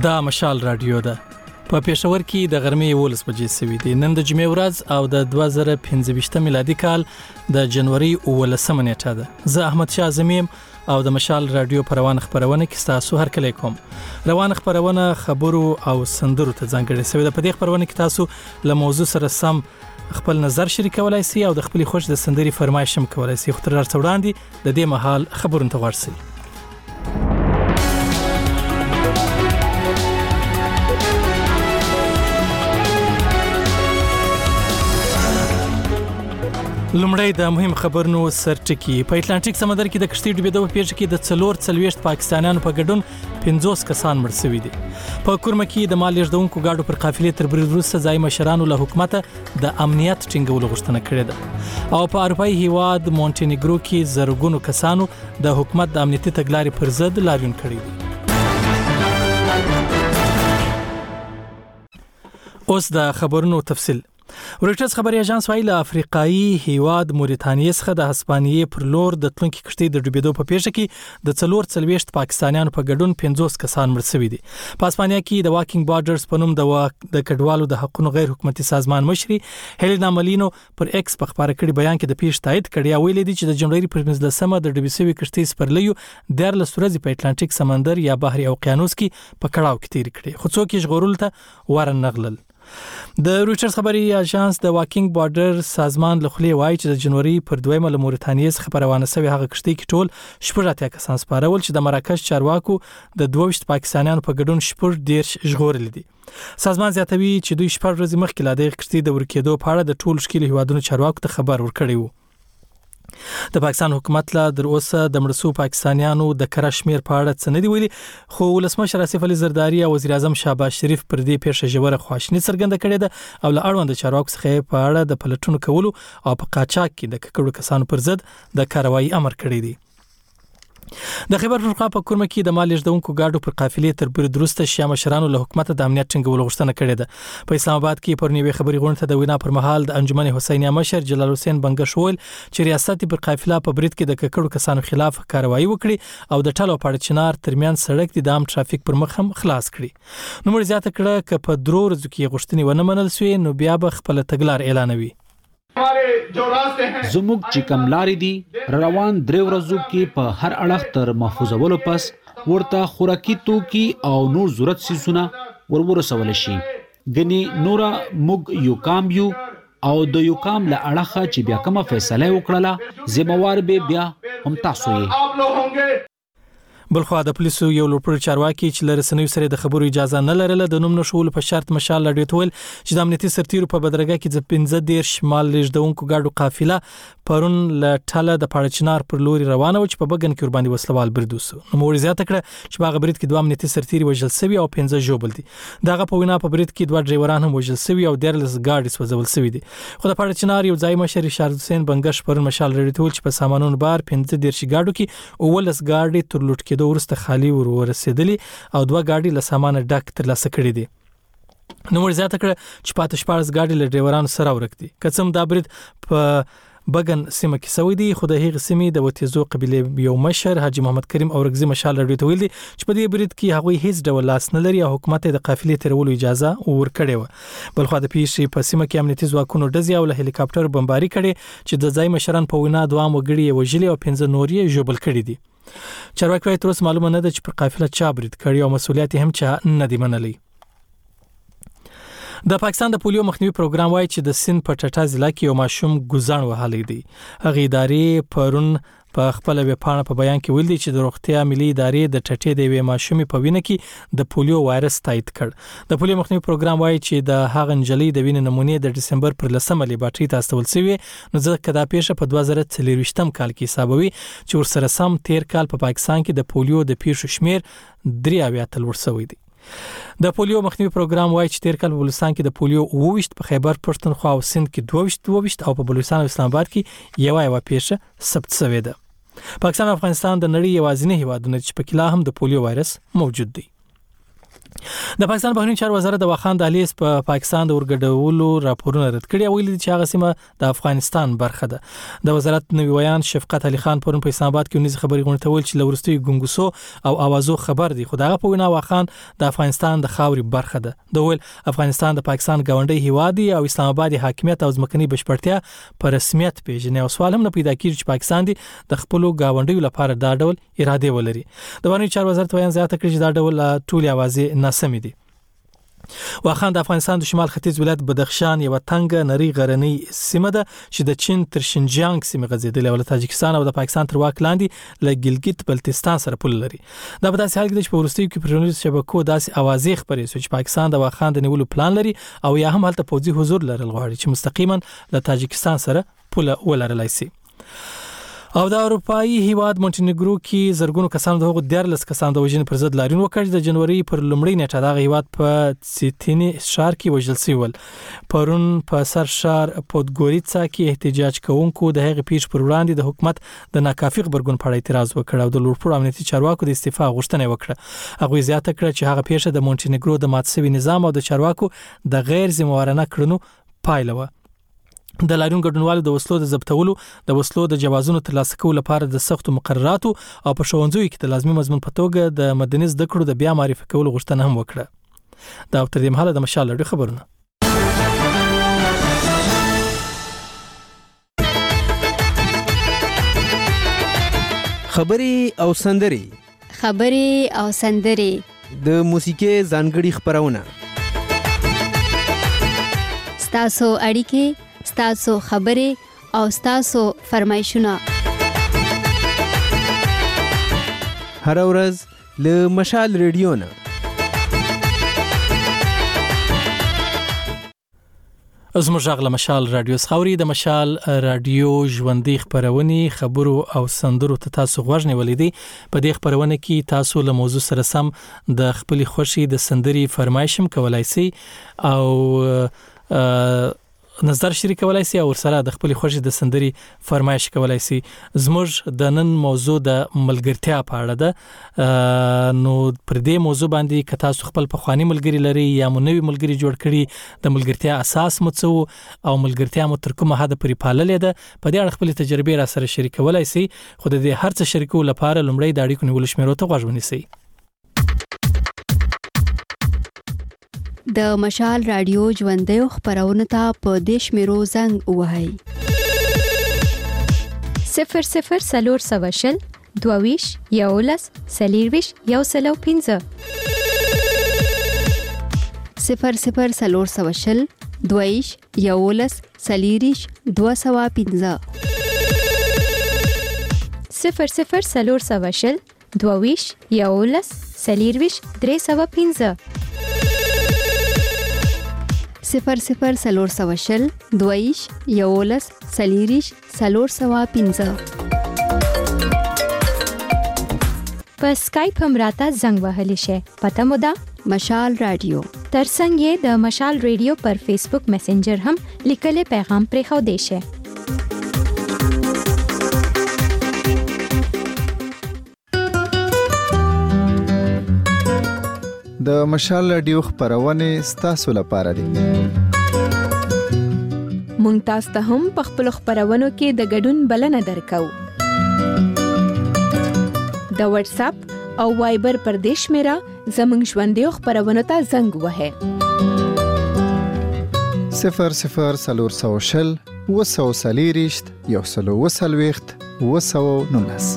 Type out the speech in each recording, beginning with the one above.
دا مشال رادیو ده. په پېښور کې د غرمې 11 بجې سوي دي. نن د جمعې ورځ او د 2015 میلادي کال د جنوري 19 نیټه ده. زه احمد شاه زمیم او د مشال رادیو پروان خبرونه کې تاسو هر کله کوم. روان خبرونه خبرو او سندرو ته ځانګړې سوي ده. په دې خبرونه کې تاسو له موضوع سره سم خپل نظر شریکولای شئ او د خپل خوښ د سندري فرمایش هم کولای شئ. خو تر وړاندې د دې مهال خبرونه ته ورسئ. لومړی د مهم خبرونو سرټکی. په اټلانټیک سمندر کې د کشتۍ ډوبېدو په پیښه کې د 44 پاکستانیانو په ګډون 50 کسان مړ شوي دي. په کورمه کې د مال لېږدونکو ګاډو پر قافلې تر برید وروسته ځایي مشرانو له حکومت د امنیت ټینګولو غوښتنه کړې ده. او په اروپایي هیواد مونټینیګرو کې زرګونو کسانو د حکومت د امنیتي تګلارې پر ضد لاریون کړی دی. اوس د خبرونو تفصیل. رویټرز خبري اژانس وايي له افریقایي هیواد موريتانیا څخه د هسپانیې پر لور د تلونکي کشتۍ د ډوبېدو په پیښه کې د 44 پاکستانیانو په ګډون 50 کسان مړ شوي دي. په هسپانیا کې د واکینګ بارډرز په نوم د کډوالو د حقوقو غیر حکومتي سازمان مشري هیلینا مالینو پر ایکس په خبره کړي بیان کې د پیښې تایید کړی او ویلي دي چې د جنوري پر 15مه د ډوبې شوې کشتۍ سپرلیو 14 ورځې په اټلانټیک سمندر یا بحر اوقیانوس کې په کړهو کې تیر کړي. خو څوک یې ژغورل ته ورنغلل. د رویټرز خبري اژانس د واکینګ بارډر سازمان له خلې وایي چې د جنوري پر 2 له موريتانیا څخه په روانه شوی هغه کشتۍ کې ټول 18 کسان سپارول چې د مراکش چارواکو د 22 پاکستانیانو په ګډون 14 ژغورل دي. سازمان زیاتوي چې دوی 4 ورځې مخکې لا د کشتۍ د ورکېدو په اړه د ټولو ښکلي هیوادونو چارواکو ته خبر ورکړی وو. د پاکستان حکومت لا در اوسه د مړسو پاکستانیانو د کره شمیر په اړه څه نه دی ویلي، خو ولسمشر آصف علي زرداری او وزیر اعظم شهباز شریف پر دې پیښه ژوره خواشیني څرګنده کړې ده او له اړوند چارواکو څخه په اړه د پلټونو کولو او په قاچاق کې د ککړو کسانو پر ضد د کاروایی امر کړی دی. د خیبر پښتونخوا په کورمه کې د مال لېږدونکو ګاډو پر قافلې تر برید وروسته شیا مشرانو له حکومت د امنیت ټینګولو غوښتنه کړې ده. په اسلام آباد کې پر نیوي خبري غونډه ته د وینا پر مهال د انجمن حسینیه مشر جلال حسین بنگش وویل چې ریاست پر قافله په برید کې د ککړو کسانو خلاف کاروایی وکړي او د ټلو پاړ چنار ترمیان سړک د عام ټرافیک پر مخ هم خلاص کړي. نو مر زیاته کړه ک په درو ورځو کې غوښتنې ونه منل سوې نو بیا به خپل تګلار اعلانوي. زموږ چې کم لارې دي روان 3 ورځو کې په هر اړخ تر محفوظولو پس ورته خوراکي توکي او نور ضرورت سيزونه ورسول شي. غني نورا موږ یو کام یو او د یو کام له اړخه چې بیا کومه فیصله وکړه ذمہوار به بیا هم تاسو یې. بلخوا د پولیسو یو لوړ چارواکي چې لرسنوي سره د خبرو اجازه نه لرله د نوم نشول په شرط مشال لړې تول چې د امنیتي سرتیرو په بدرګه کې د 15 شمال لېږدونکو ګاډو قافله پرون له ټاله د پاړچنار پر لوري روانه و چې په بګن کې ور باندې وسلوال برید وسو. نو مور زیاته کړه چې باغ برید کې دوه امنیتي سرتیري وژل شوي او 15 ژوبل دي. دغه په وینا په برید کې دوه ډرایوران هم وژل شوي او 14 ګاډي سوځول شوي دي. خو د پاړچنار یو ځای مشر شهر حسین بنگش پرون مشال لړې تول چې په سامانونو بار 15 ګاډو کې اولس ګاډي تر لوټ کېدو ورسته خالی ورسېدلی او دوه ګاډي له سامان ډک تر لاسه کړی دي. نو ور زیاته کړه چې پاتې 14 ګاډي له ډرایورانو سره ورک دي. کڅم دا برید په بګن سیمه کې سوي دي. خو د هغې سیمې د وتیزو قبیله یو مشر حاجی محمد کریم اورګزی مشال لړې ته ویل دي چې په دې برید کې هغوی هیڅ ډول لاس نه لري او حکومت د قافلې ترولو اجازه ورکړې و. بلخو د پیښې په سیمه کې امنیتي ځواکونو ډزې او له هلیکاپټر بمباري کړي چې د ځای مشران په وینا دوه وګړي وژلي او 15 نور یې ژوبل کړي دي. چارواکي وايي تر اوسه معلومه نه ده چې پر قافله چا برید کړی او مسؤلیت هم چا نه دی منلی. د پاکستان د پولیو مخنیوي پروګرام وايي چې د سند په ټټا ضلع کې یو ماشوم ګزان وهلی دی. هغه ادارې پرون په خپل ویبپاڼه په بیان کې ویل دي چې د روغتیا ملي ادارې د ټټې د یوې ماشومې په وینه کې د پولیو وایرس تایید کړ. د پولیو مخنیوي پروګرام وايي چې د هغه نجلۍ د وینې نمونې د ډسمبر پر 10مه لیبارټري ته استول شوې نو ځکه دا پیښه په 2023 کال کې حسابوي چې ورسره سم تیر کال په پاکستان کې د پولیو د پیښو شمیر 3 تل ورسوي دي. د پولیو مخنیوي پروګرام وايي چې تیر کال په بلوچستان کې د پولیو 22 په خیبر پښتونخوا او سند کې 22 او په بلوچستان او اسلام آباد کې یو پیښه ثبت شوې ده. پاکستان او افغانستان د نړۍ یوازینی هیوادونه چې په کې لا هم د پولیو وایرس موجود دی. د پاکستان بهرنی چارو وزارت د واخان دهلیز په پاکستان د ورګډولو راپورونه رد کړي او ویلي چې هغه سیمه د افغانستان برخه ده. د وزارت نوی ویان شفقت علي خان پرون په اسلام آباد کې ونیز خبري غونډه ویل چې لورستي ګونګوسو او اوازو خبر دي خو دغه په وینا واخان د افغانستان د خاوري برخه ده. د ویل افغانستان د پاکستان ګاونډي هیواد دی او اسلام آباد حاکمیت او ځمکني بشپړتیا په رسمیت پیژني او سوال هم نه پیدا کیږي چې پاکستان دی د خپل ګاونډیو لپاره دا ډول اراده ولري. د بهرنی چارو وزارت ویان زیاته کړي چې دا ډول ټول اوازې ناسمې دي. واخان د افغانستان د شمال ختیځ ولایت بدخشان یو تنګ نری غرنی سیمه ده چې د چین تر شینجیانګ سیمه غځیدلې او د تاجکستان او د پاکستان تر واک لاندې له ګلګت بلتستان سره پول لري. دا په داسې حال کې چې په ورستیو کې پرونیز شبکو داسې اوازې خبرې شوې چې پاکستان د واخان د نیولو پلان لري او یا هم هلته پوځي حضور لرل غواړي چې مستقیما له تاجکستان سره پول ولرلای شي. او د اروپאי هیواد مونټینګرو کې زرګونو کسانو د هغو 14 کسانو د وژنې پر ضد لاریون وکړ. د جنوري پر لومړۍ نیټه د هیواد په سیتینی شهر کې وژل شوی ول. پرون په سر شهر پودګوریڅا کې احتجاج کوونکو د هغې پیښ پر وړاندې د حکومت د ناکافي غبرګون په اړه اعتراض وکړ او د لوړپوړو امنیتي چارواکو د استعفا غوښتنه وکړه. هغه زیاته کړه چې هغه پیښه د مونټینګرو د مات شوی نظام او د چارواکو د غیر ذمہوارانه کړنو پایله و. د لاریون ګډونوالو د وسلو د ضبطولو د وسلو د جوازونو ترلاسه کولو لپاره د سختو مقرراتو او په ښوونځیو کې د لازمي مضمون په توګه د مدني زده کړو د بیا معرفي کولو غوښتنه هم وکړه. دا تر دې مهاله د مشال لړۍ خبرونه. خبري او سندري د موسیقي ځانګړي خبرونه ستاسو اړیکې ستاسو خبرې او ستاسو فرمایشونه هر ورځ له مشال ریډیو نه. زموږ غږ له مشال رادیو څخه د مشال رادیو ژوندۍ خبرونه خبرو او سندرو ته تاسو غوږ نیولې دي. په دې خبرونه کې تاسو له موضوع سره سم د خپل خوښي د سندري فرمایشم کولای شئ او نظر شریکولای شي او سره د خپل خوښي د سندري فرمایش کولای شي. زموږ د نن موضوع د ملګرتیا په اړه ده. نو پر دې موضوع باندې که تاسو خپل پخوانی ملګری لري یا مو نوی ملګری جوړ کړي د ملګرتیا اساس مو څه او ملګرتیا مو تر کومه حد پورې پاللې ده په دې اړه خپل تجربې را سره شریکولای شي. خو د دې هر څه شریکولو لپاره لومړی د اړیکو نیولو شمیرو ته غوږ ونیسئ. د مشال رادیو ژوندۍ خبرونه ته په دیش میرو زنګ وهاي 00 22 یولس سلیرویش یو سلو 15 00 22 یولس سلیریش 215 00 22 یولس سلیرویش 315 00 22 یولس سلیریش 315 په سکایپ هم راته زنګ وهلی شي. پته مو ده مشال رادیو. ترڅنګ یې د مشال ریډیو پر فیسبوک میسنجر هم لیکلي پیغام پرې خو دی شي. د مشال رادیو خبرونه ستاسو لپاره دي. مونږ تاسو ته هم په خپل خبرونو کې د ګډون بلنه درکو. د واتس اپ او وایبر پر دیش میرا زمنګ ژوندۍ خبرونه ته زنګ وهه 00 وسوسلیریشت یو سلو وسلويخت وسو نونس.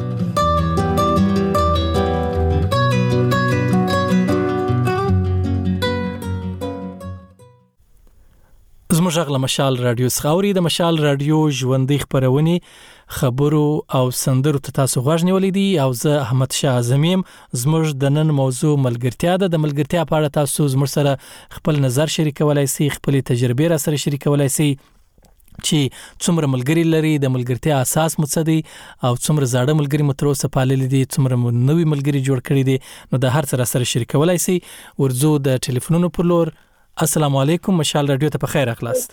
زموږ غږ له مشال رادیو څخه د مشال رادیو ژوندۍ خبرونه خبرو او سندرو ته تاسو غوږ نیولې دي او زه احمد شاه اعظمیم. زموږ د نن موضوع ملګرتیا ده. د ملګرتیا په اړه تاسو زموږ سره خپل نظر شریکولای شئ، خپل تجربې را سره شریکولای شئ چې څومره ملګری لري، د ملګرتیا اساس مو څه دی او څومره زاړه ملګری مو تر اوسه پاللي دي، څومره نوی ملګری جوړ کړی دي. نو د هر څه را سره شریکولای شئ. ورځو د ټلیفونونو پر لور. السلام علیکم، مشال رادیو ته په خیر اخلاست.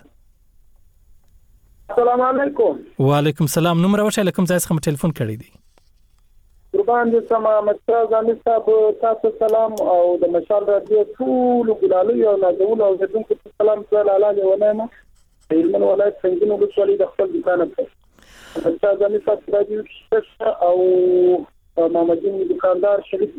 السلام علیکم. وعلیکم السلام. نوم راوښه لکم ځای څخه ټلیفون کړی دی. باندې سما مستر ځاني صاحب تاسو سلام او د مشال رادیو ټول ګلالي او نازول او زدونکو سلام سره لاله ونامه هلمند ولایت څنګه نو څولې د خپل دکان په مستر ځاني صاحب رادیو او محمدین دکاندار شریف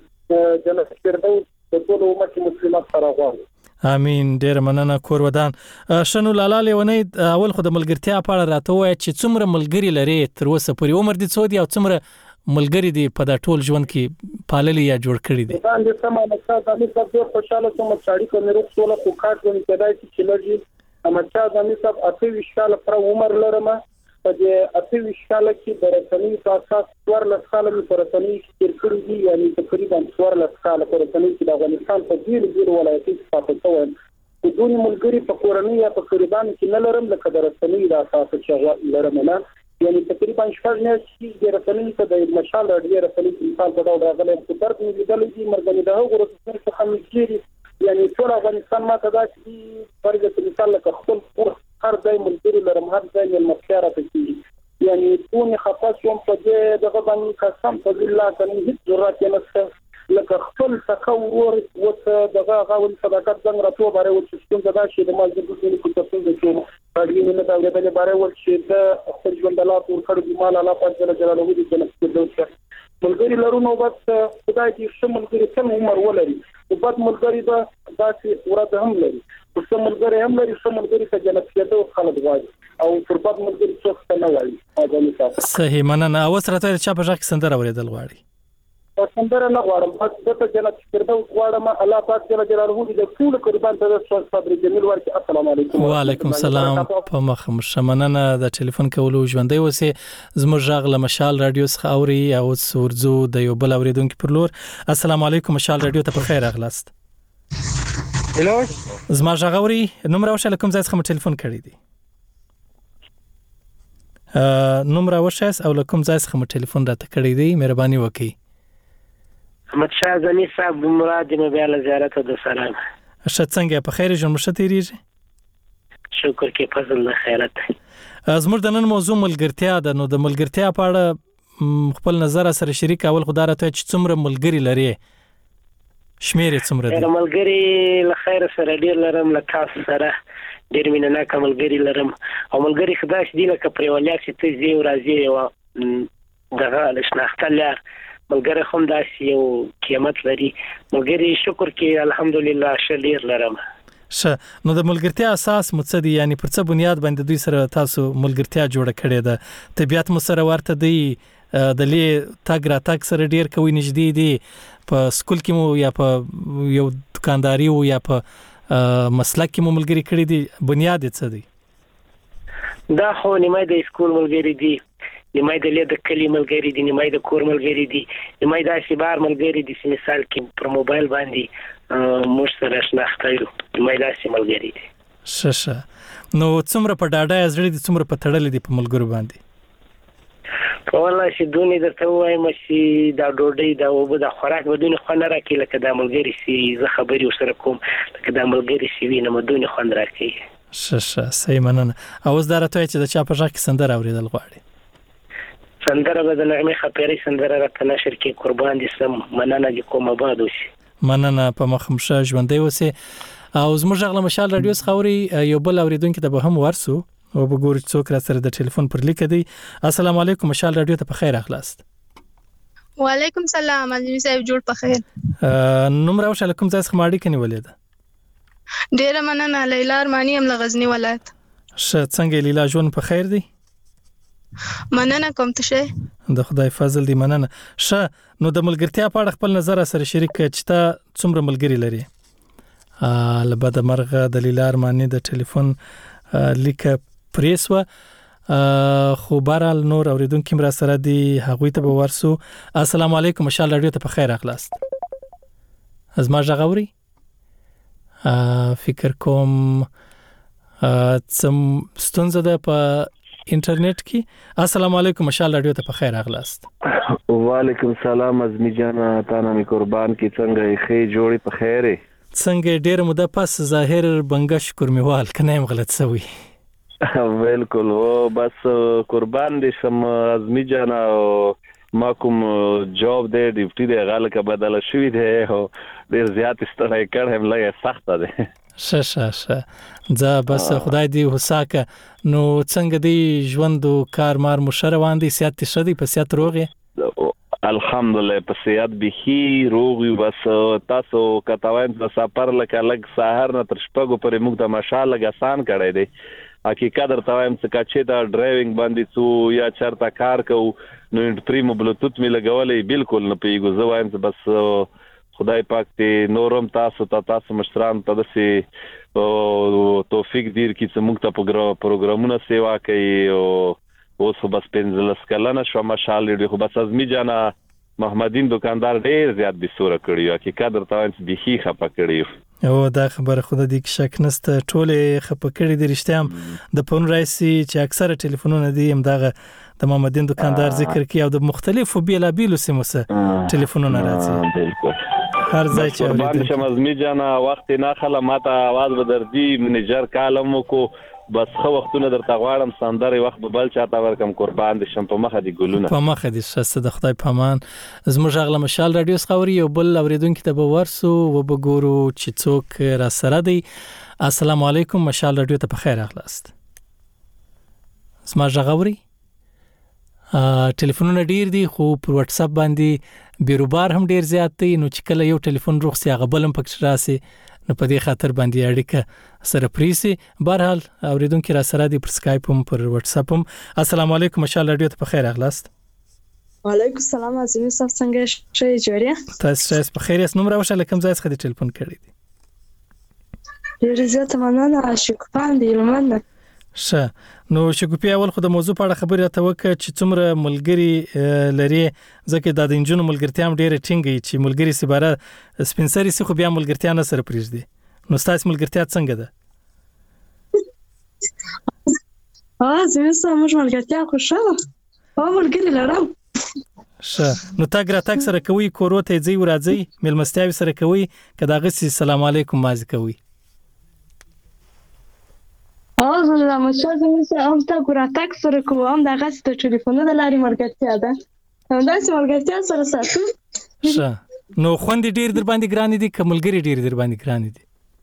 جنت فردوس د ټول امت مسلمانانو سره غواړي. امين. ډیر مننه کور ودان. شنو لاله ونې اول خو د ملګرتیا په اړه راته وای چې څومره ملګری لري تر اوسه پورې عمر دي څو دي او څومره ملګری دي په دا ټول ژوند کې پاللي یا جوړ کړی دي؟ باندې سم مسا د دې په خوشاله کوم چاړي کو مې رسوله کو کاټ ونی کېدای چې لږی امچا د دې سب 28 کال پر عمر لرم په دې 28 کال کې د رسنۍ په اساس 14 کال مې پر رسنۍ کې کړی دي یعنی تقریبا 14 کال پر رسنۍ کې د افغانستان په ډیر ولایتي څخه تاسو د دونی ملګری په کورنۍ یا په قربان کې نه لرم لکه د رسنۍ د اساس چې لرم نه یعنی تقریبا شپږ نه چې د رسنۍ په د مشال رادیو رسنۍ مثال په ډول راغلي په تر دې لیدل دي مرګنی د هغو رسنۍ څخه مېږي یعنی ټول افغانستان ما ته دا چې فرض مثال لکه خپل هر ځای ملګری لرم هر ځای مې مخکاره کوي یعنی ټول خاص کوم په دې دغه باندې قسم په الله کني هیڅ ضرورت نشته لکه خپل تکور وته دغه غوړ صداقت څنګه راټو باره و چې څنګه دا شی د مازګر په تاسو د څو اړینه نه دا غوډه باره و چې د خپل ژوند الله پور کړو د مال الله پاک جل جلاله دې جنت دوسه ملګری لرونو بس خدای دې شمول ملګری څنګه عمر ولري او بد ملګری دا داسې ورته هم لري او څو ملګری هم لري څو ملګری ته جنت کېدو خلک غواړي او پر بد ملګری څه نه وایي اځه صحیح مننه. اوس راته چا په ځکه سندره اوریدل غواړي؟ سندره نه غواړم بس د جنت فردوس غواړم الله پاک جل جلاله دې ټول قربان ته صبر جمیل ورکړي. السلام علیکم. وعلیکم السلام. په مخم شمننه د ټلیفون کولو ژوندۍ وسه زموږ ژغله مشال رادیو څخه اوري او سورزو د یو بل اوریدونکو پر لور. السلام علیکم مشال رادیو ته په خیر اغلاست. هلو زما ژغوري نمبر اوښه کوم ځای څخه ټلیفون کړی دی؟ نمبر اوښه او کوم ځای څخه ټلیفون راته کړی دی؟ مهرباني وکړئ. احمد شاه زنی صاحب مراد مې بیا له زیارت د سلام. اشت څنګه په خیر ژوند مشته تیریږي؟ شکر کې فضل د خیرت. زموږ د نن موضوع ملګرتیا ده نو د ملګرتیا په اړه خپل نظر سره شریک اول خدای راته چې څومره ملګری لري شمیر څومره دي؟ ملګری له خیر سره ډیر لرم له تاسو سره ډیر مینه نه ملګری لرم او ملګری خدای دې لکه پرولیا چې ته زی او راځي او دغه لښناختل ملګری هم داسې یو قیمت لري. ملګری شکر کې الحمدلله شلیر لرم. نو د ملګرتیا اساس مو څه دی یعنی پر څه بنیاد باندې دوی سره تاسو ملګرتیا جوړه کړې ده؟ طبيعت مو سره ورته دی د لې تاګ را تاګ سره ډیر کوي نږدې دی په سکول کې مو یا په یو دکانداري او یا په مسلک کې مو ملګری کړی دی بنیاد څه دی؟ دا خو نیمه د سکول ملګری دی نیمه د لید کلی ملګری دي نیمه د کور ملګری دي نیمه د شبار ملګری دي چې مثال کې پر موبایل باندې موږ سره شناخته یو نیمه د ملګری دي. شه نو څومره په ډاډه ازړې دي څومره په تړلې دي په ملګرو باندې؟ په والله چې دونی درته وایم چې دا ډوډۍ دا وب د خوراک بدون خو نه راکې لکه د ملګری سي زه خبري سره کوم لکه د ملګری سي وینم بدون خو نه راکې. شه صحیح مننه. اوس دا راته چې د چا په ځکه سندره اوریدل غواړي؟ سندره به د نغمه خپيري سندره راته نشر کې قربان دي سم مننه دي کومه باد وسی. مننه په مخمشه ژوندۍ وسی. او زموږ غل مشال رادیو خوري یو بل اوریدونکو ته به هم ورسو او وګورئ څوک را سره د ټلیفون پر لیک دی. السلام علیکم مشال رادیو ته په خیر اخلاص. وعلیکم السلام عزیز صاحب جوړ په خیر. نمبر اوښه کوم ځای څخه ماړی کني ولید؟ ډیر مننه لیلا ارمانی ام لغزنی ولایت. څنګه لیلا ژوند په خیر دی؟ مننه کوم ته شه د خدای فضل دی مننه. نو د ملګرتیا په اړه خپل نظر سره شریک چې تا څومره ملګری لري؟ لبد مرغه د لیلا ارمانی د ټلیفون لیک پریسو خو بهرال نور اوریدونکو مرا سره دی هغوی ته به ورسو. السلام علیکم مشال رادیو ته په خیر اخلاص. از ما ژغوري فکر کوم څم ستونزه ده په انټرنیټ کې. السلام علیکم مشال رادیو ته په خیر اغلاست. وعلیکم السلام ازمی جان تانا می قربان کی څنګه خې جوړي په خیره څنګه ډیر مده پس ظاهر بنګ شکر میوال کنه غلط سوي بالکل او بس قربان دي شم ازمی جان او ما کوم جاب دی ډیوټي دی غاله کا بدل شوی دی او ډیر زیات ستړی کړم لږه سخت دی. شه بس خدای دې وساکه. نو څنګه دی ژوند او کار مار مشروان دي سیات شدي په سیات روغه؟ الحمدلله په سیات به روغ یو. بس تاسو کتاوین د سفر لکه لګ سحر نه تر شپږو پرې موږ د مشال لګ آسان کړی دی. حقیقت درته وایم چې چې دا ډرایوینګ باندې څو یا چرته کار کو نو پریمو بلوتوث می لګولې بالکل نه پیګو. زه وایم چې بس خدای پاک دې نورم تاسو مشران ته دسي توفیق دیر کی چې موږ ته پروګرامونه سیوا کوي. او اوس بس 15 کلنه شو ماشال دې خو بس ازمی جانا محمدین دکاندار ډیر زیات بسوره کړی. حقیقت درته وایم چې بيخي خپه کړی. او دا خبره خود دې کې شک نشته ټوله خپه کړی د رښتیا د پون رئیسي چې اکثره ټلیفونونه دي هم دغه د محمدین دکاندار ذکر کوي او د مختلفو بیلابیلو سیمو سره ټلیفونونه راځي. بالکل هر ځای چې اورېدل شمزمي جانا وخت نه خله ماته आवाज بدردي منیجر کالم کو بس خو وختونه درته غواړم سندري وخت به بل چاته ورکم قربان دي شم په مخه دي ګلونه په مخه دي شسته د خدای پامان. زموږ غله مشال رادیو خبري یو بل اوریدونکو ته به ورسو و بګورو چې څوک را سره دی. السلام علیکم مشال رادیو ته په خیر اخلاست. سما غوري ټلیفونونه ډیر دي خو پر واتس اپ باندې بیروبار هم ډیر زیات دي. نو چې کله یو ټلیفون روغسي هغه بلم پکښ راسي نو په دې خاطر باندې اړیکه سره پریسي. بهرحال اوریدونکو را سره دي پر سکایپ هم پر واتس اپ هم. السلام علیکم مشال رادیو ته په خیر اخلاست. وعلیکم السلام عظیم صاحب څنګه شې جوړه؟ تاسو په خیر یاست؟ نوم راوښه لکم ځای څخه ټلیفون کړی دی. ډیر زیات مننه شکران دی لمنه. شه نو شګوپی اول خو د موضوع په اړه خبرې راته وکړه چې څومره ملګری لري ځکه د انجونو ملګرتیا هم ډیره ټینګي چې ملګری سباره سپینسری سي خو بیا ملګرتیا نه سره پریږدي. نو تاسو ملګرتیا څنګه ده؟ زه سم ملګرتیا خوشاله او ملګری لرم. شه نو تا ګراتک سره کوي کورو ته ځي ورځي ملمستیاوي سره کوي کدا غسی سلام علیکم مازی کوي. زه مشاهده هم تا ګراتک سره کوم دا غسی ته ټلیفون د لاري ملګرتیا ده. دا چې ملګرتیا سره ساتو. شه نو خوند ډیر در باندې ګران دي کملګری ډیر در باندې ګران دي.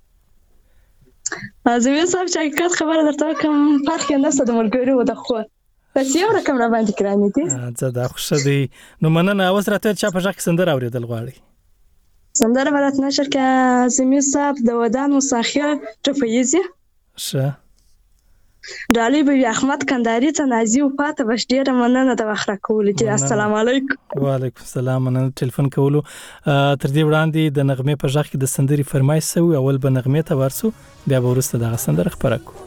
زه صاحب چې حقیقت خبره درته کوم فرق نه ست د ملګری و د خو بس یو رقم را باندې ګران دي. زه دا خوشاله دي. نو مننه اوس راته چا په ځکه سندره اوریدل غواړي. سندره ولات نشر کې زمي صاحب د ودان مساخه ټفیزي. شه ډالۍ به احمد کندهاري ته نازي او پاته بش ډیره مننه د وخت راکول چې السلام علیکم. وعلیکم السلام. مننه ټلیفون کولو. تر دې وړاندې د نغمه په ځخ کې د سندري فرمایش سو اول به نغمه ته ورسو بیا به ورسته د سندره خبره کو.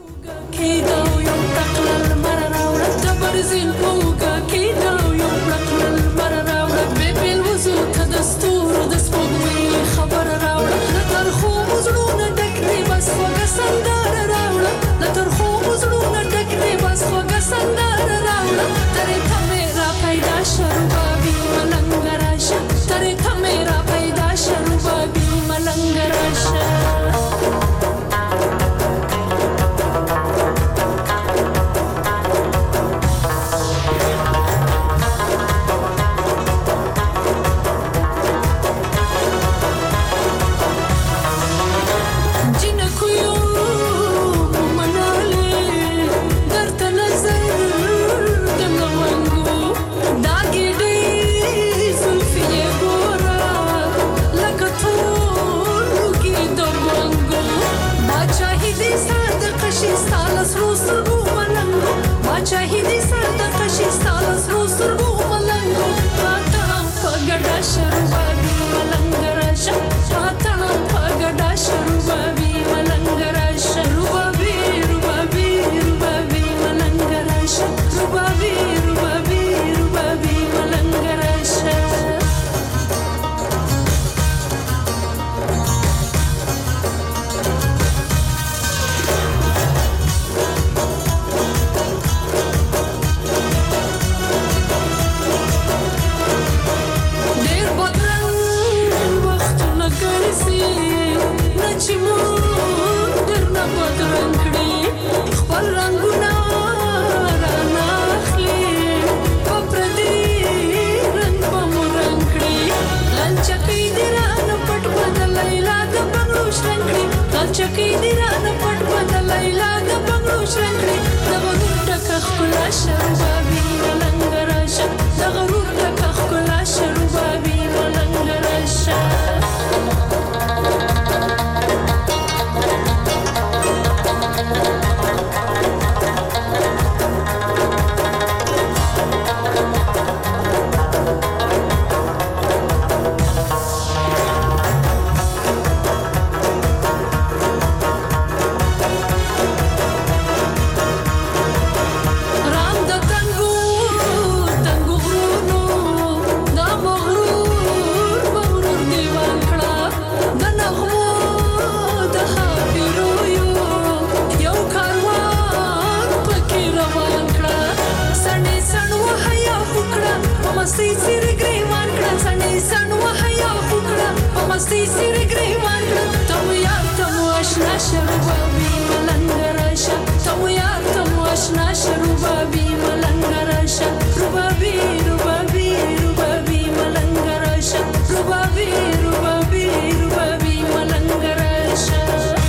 دوستي سيري گریوان تو یار تو آشنا شروبابی ملنگراشا تو یار تو آشنا شروبابی ملنگراشا روبابی روبابی روبابی ملنگراشا روبابی روبابی روبابی ملنگراشا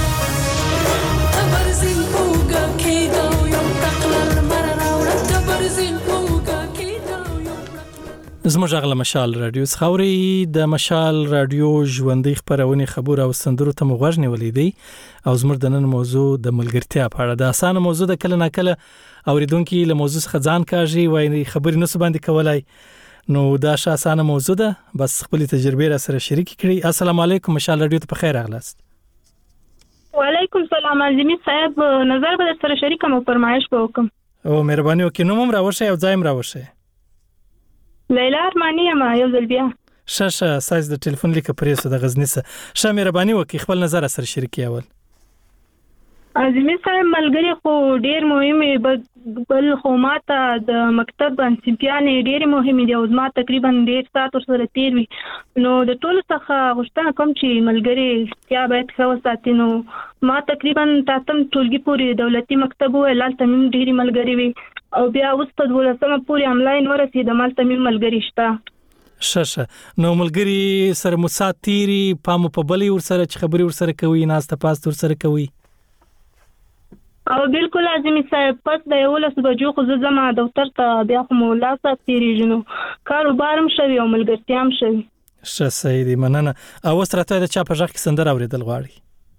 تبرزين فوقا كيدا ويوم تقلل مرراوړه تبرزين فوقا كيدا زموږ غل مشال رادیو خوري د مشال رادیو ژوندۍ خبرونه خبر او سندرو ته مغوږ نیولې دي او زموږ د نن موضوع د ملګرتیا په اړه د اسانه موضوع د کله ناکله اوریدونکو له موضوع څخه ځان کاږي وایي خبرې نو باندې کولای نو دا اسانه موضوع ده بس خپل تجربه را سره شریک کړئ. السلام علیکم مشال رادیو ته بخیر اغلاست. وعلیکم السلام عظیمی صاحب نظر به سره شریکم او فرمایش وکم او مهرباني وکړئ نو مم راوښه او ځایم راوښه لیلا ارمانی ما یو ځل بیا شاشه سایز د ټلیفون لیک پرېسو د غزنی سره شه مهرباني وکړئ خپل نظر سره شریکي اول. عظیمی صاحب ملګری خو ډیر مهمه بل خو ماته د مکتب بنسټیانې ډیر مهمه دي او ما تقریبا ډیر سات سره تیر وی نو د ټولو څخه غوښتنه کوم چې ملګری یا باید خو ساتي نو ما تقریبا تاسو ټولګي پوری دولتي مکتب ولال تمیم ډیر ملګری وی او بیا اوس په 12مه پوری آنلاین ورسې د مال تمیم ملګری شته شاشه نو ملګری سره مساتيري پام په بلې ور سره چې خبري ور سره کوي ناس ته پاس ور سره کوي او بالکل عظیمی صاحب پس د 11 بجو خو زما دفتر ته بیا خو مولا صاحب تیریږي نو کاروبارم شوی او ملګرتیام شوی شه سیدی مننه او سترته د چا په ځخ کې سندر اوریدل غواړي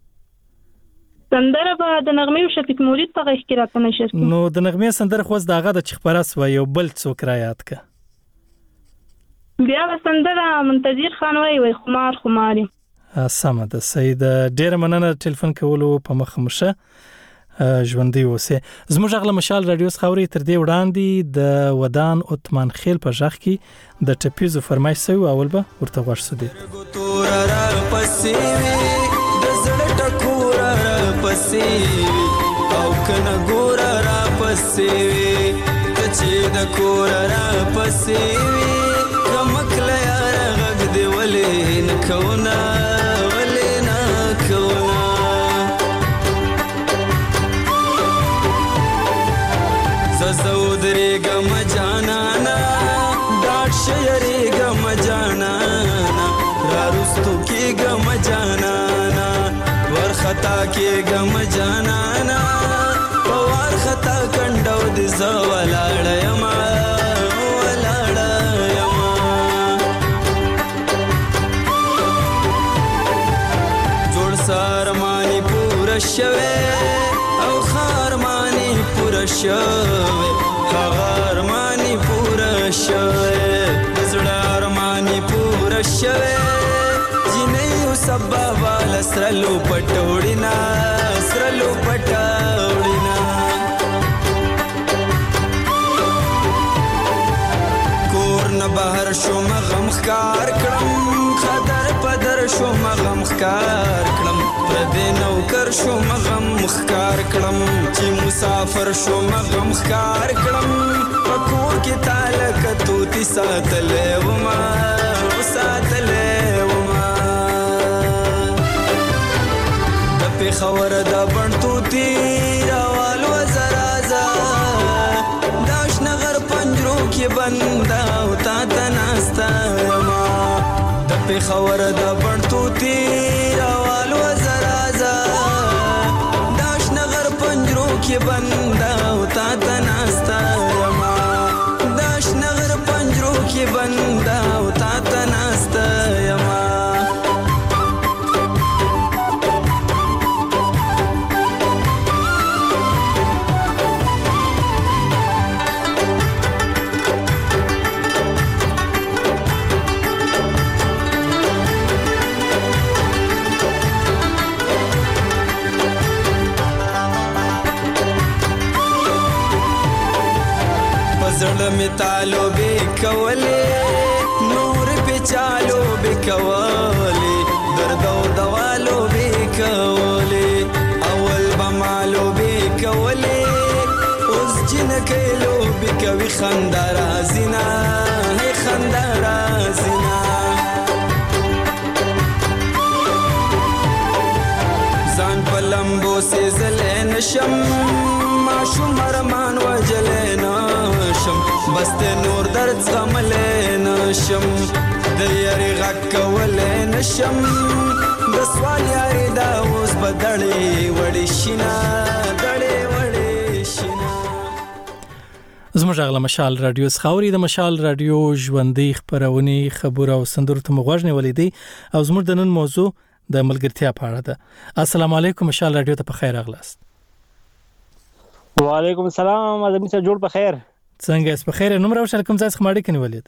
سندره به د نغمه شفیق مورید په غږ کې راته نشي نو د نغمه سندره خو دغه د چخپرس و یو بل څوک را یاد ک بیا سندره منتظر خان وای خمار خماري سم ده سید ډیر مننه ټلیفون کولو په مخ مشه ژوندۍ اوسه. زموږ غل مشال رادیو خوري تر دې وړاندې د ودان عثمان خیل په ځخ کې د ټپیزو فرمایش سو اول به ورته ورسو دي تور را پسې د زړه ټکور را پسې او کنه ګور را پسې چې د کور را پسې کمکل یار غږ دی ولې نکونا ولې نکونا زودري غم جانانا داټ شيري غم جانانا راستو کې غم جانانا ورخطا کې غم جانانا پوار خطا کندو د زولاړ یما ولاړ یما جوړ سار مانی پور شوه او خار مانی پور شوه ارمانی پورا شوه زړه ارمانی پورا شوه جنې سبا وال سرلو پټوړینا سرلو پټوړینا کور نه بهر شو مغم خکار کړم خدر پدر شو مغم خکار کړم پردې نوکر شو مغم خکار کړم چې مسافر شو مغم خکار کړم پکور کې تعلق توتی ساتلې وما ساتلې وما د پیښور د بڼ توتی راوال وزرازا داش نغر پنجرو کې بندا او تا تناستا وما د پیښور د بڼ توتی راوال وزرازا داش نغر پنجرو کې بندا او تا تناستا وما داش نغر پنجرو کې بندا او تا تناستا وما زړه می تعالو به کولې نور په چالو به کولې درد او دوالو به کولې اول بمالو به کولې اوس جن کېلو به کوي خندارا زینا هي خندارا زینا نشم ماشوم ارمان وجلې نشم بس ته نور درد زغملې نشم د یاري غږ کولې نشم د سوال یاري دا اوس بدړې وړې شینا دړې وړې شینا. زموږ غلا مشال رادیو خاوري د مشال رادیو ژوندۍ خبرونه خبره او سندرو ته مغوښنه ولیدي او زموږ د نن موضوع د ملګرتیا په اړه ده. السلام علیکم مشال رادیو ته په خیر راغلاست. وعلیکم السلام ازمي سره جوړ په خیر. څنګه اس په خیر نوم راوښل کوم ځای څخه ماړی کني ولید.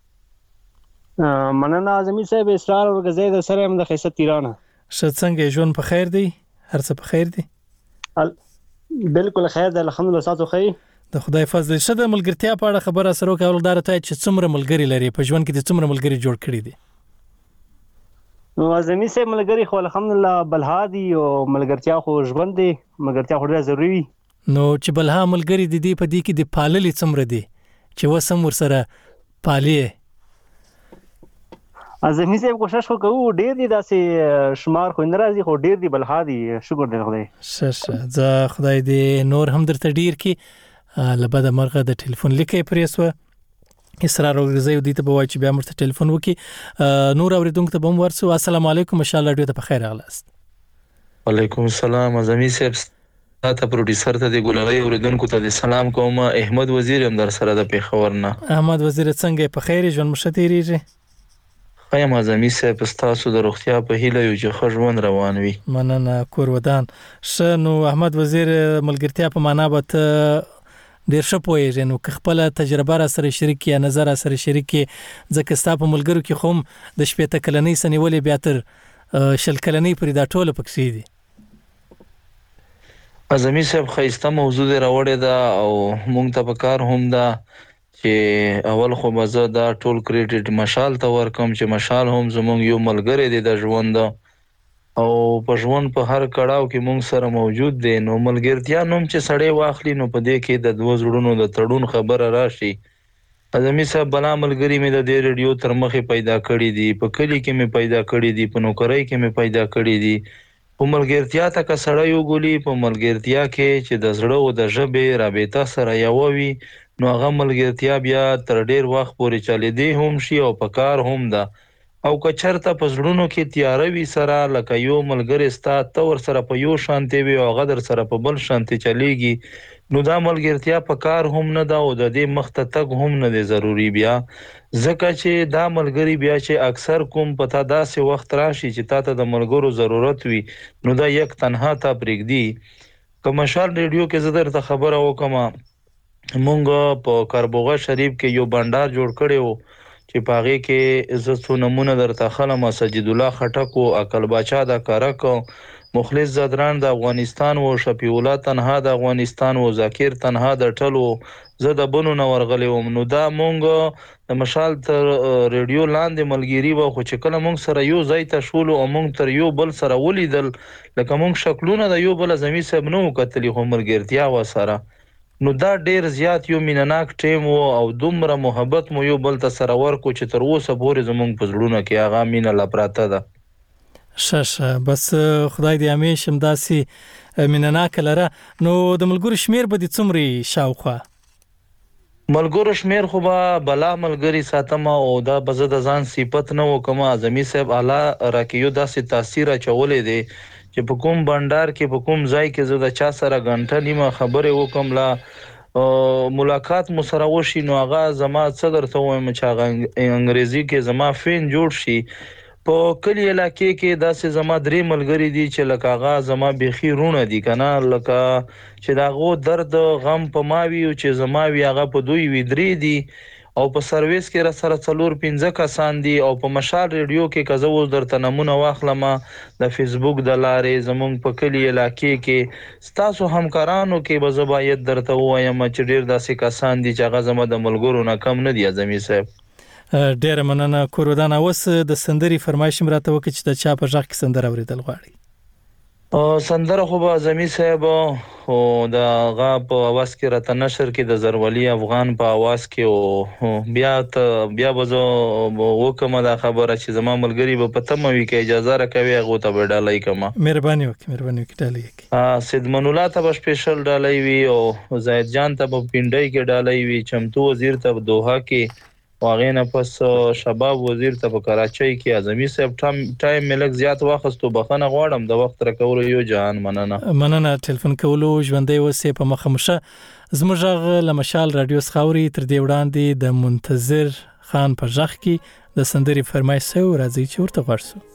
مننه ازمي صاحب اسرار او غزې د سره هم د خیسه تیرانه. ش څنګه ژوند په خیر دی؟ هر څه په خیر دی؟ بالکل خیر دی الحمدلله تاسو خیر. د خدای فضل شه د ملګرتیا په اړه خبره سره کول دار ته چې څومره ملګری لري په ژوند کې د څومره ملګری جوړ کړی دي. نو ازمي صاحب ملګری خو الحمدلله بلهادي او ملګرتیا خو ژوند دی ملګرتیا خو ډېر ضروری. نو چې بلها ملګری د دې په دې کې د پاللې څومره دي چې وسم ور سره پالي. ازمي صاحب کوشش وکړو ډېر دي داسې شمار خو ناراضي خو ډېر دي بلهادي شکر دی خدای. شه زه خدای دې نور هم درته ډیر کی لبد مرغه د ټلیفون لیکي پریسو اصرار ورزي دي ته بوای چې بیا مرته ټلیفون وکي نور اوریدونکو ته بم ورسو. السلام علیکم ان شاء الله ډیره په خیر راغلاست. وعلیکم السلام ازمي صاحب ته پروډوسر ته د ګلالي اوریدونکو ته سلام کوم. احمد وزیر هم در سره د پیښور نه. احمد وزیر څنګه په خیر ژوند مشتریږي؟ خیم ازمي صاحب تاسو د روغتیا په هیله یو چې ژوند روان وي. مننه کور ودان. شنو احمد وزیر ملګرتیا په معنا به ډیر ښه پوهیږي نو خپل تجربه را سره شریک یا نظر را سره شریک ځکه ستاسو په ملګرو کې خوم د شپې ته کلنۍ سنیولې بیا تر شل کلنۍ پرې دا ټوله پکې دي. ازمي صاحب خیسته موضوع راوړې ده او مونږ ته په کار هم ده چې اول خو مزه دا ټول کریډټ مشال ته ورکم چې مشال هم زمونږ یو ملګری دی د ژوند او په ژوند په هر کړهو کې مونږ سره موجود دی. نو ملګرتیا نوم چې سړی واخلي نو په دې کې د دوه زړونو د تړون خبره راشي. ازمي صاحب بلا ملګری مې د دې ریډیو تر مخې پیدا کړی دی په کلی کې مې پیدا کړی دی په نوکرۍ کې مې پیدا کړی دی. په ملګرتیا ته که سړی وګولي په ملګرتیا کې چې د زړه او د ژبې رابطه سره یو وي نو هغه ملګرتیا بیا تر ډیر وخت پورې چلیدي هم شي او په کار هم ده. او که چرته په زړونو کې تیاره وي سره لکه یو ملګری ستا ته ور سره په یو شانتي وي او غدر سره په بل شانتي چلیږي نو دا ملګرتیا په کار هم نه ده او د دې مخته تک هم نه دی ضروری. بیا ځکه چې دا ملګری بیا چې اکثر کوم پتا داسې وخت راشي چې تاسو د ملګرو ضرورت وي نو دا یک تنها تا پرېږدي. که مشال ریډیو کې زه درته خبره وکم مونږ په کاربوغه شریف کې یو بندر جوړ کړو چې پاغه کې عزت سو نمونه درته خلم سجد الله خټک او عقل باچا دا کارک مخلص زدران د افغانستان او شفیع الله تنها د افغانستان او ذکر تنها د ټلو زه د بنو نو ورغلی وم. نو دا مونږ د مشال تر ریډیو لاندې ملګری و خو چې کله مونږ سره یو ځای ته شول او مونږ تر یو بل سره ولیدل لکه مونږ شکلونه د یو بل زمي سب نو کتلی خو ملګرتیا و سره نو دا ډیر زیات یو مینناک ټیم او دومره محبت مو یو بل ته سره ورکو چې تر اوسه پورې زمونږ په زړونو کې هغه مینه لا پراته ده. شه بس خدای دې همیشه همداسي مینناک لره. نو د ملګرو شمیر به د څومره شاوخوا؟ ملګرو شمیر خو به بلا ملګری ساتم او دا بزه د ځان صفت نه وکم. ازمي صاحب اعلی راکیو داسې تاثیر اچولې دی چې په کوم بندر کې په کوم ځای کې زه د چا سره غنټه نیمه خبرې وکم لا ملاقات مو سره وشي نو هغه زما څه درته وایم چې هغه انګریزي کې زما فین جوړ شي. په کلی علاقې کې داسې زما درې ملګری دي چې لکه هغه زما بيخي رونه دي کنه لکه چې داغو درد غم په ما وی او چې زما وی هغه په دوی وی درې دي او په سرویس کې را سره 4-5 کسان دي او په مشال ریډیو کې کزه و درته نمونه واخلم د فیسبوک د لارې زمونږ په کلی علاقې کې ستاسو همکارانو کې به زبایت درته وایم چې ډیر داسې کسان دي چې هغه زما د ملګرو نه کم نه دي. ازمي صاحب ډیر مننه کورودان اوس د سندري فرمایش مراته وکړي چې د چا په ځخ کې سندر اوریدل غواړي. سندره خو به اعظمي صاحب او د غا په اواز کې راته نشر کې د زرولي افغان په اواز کې او بیا بزو وکم دا خبره چې زما ملګری به پته مې کې اجازه راکوي هغه ته به ډالۍ کما مهرباني وکړئ ډالۍ کې سید منولا ته به سپیشل ډالۍ وی او زید جان ته په پینډای کې ډالۍ وی چمتو وزیر ته دوحه کې واغې نه پس شباب وزیر ته په کراچۍ کې اعظمي صاحب ټایم ملک زیات واخستو بخنه غواړم د وخت راکولو یو جهان مننه ټلیفون کولو ژوندۍ وسې په مخمشه زموږ لمشال رادیو سخاوري تر دې وړاندې د منتظر خان په ځخ کې د سندري فرمایش سو راځي چې ورته ورسو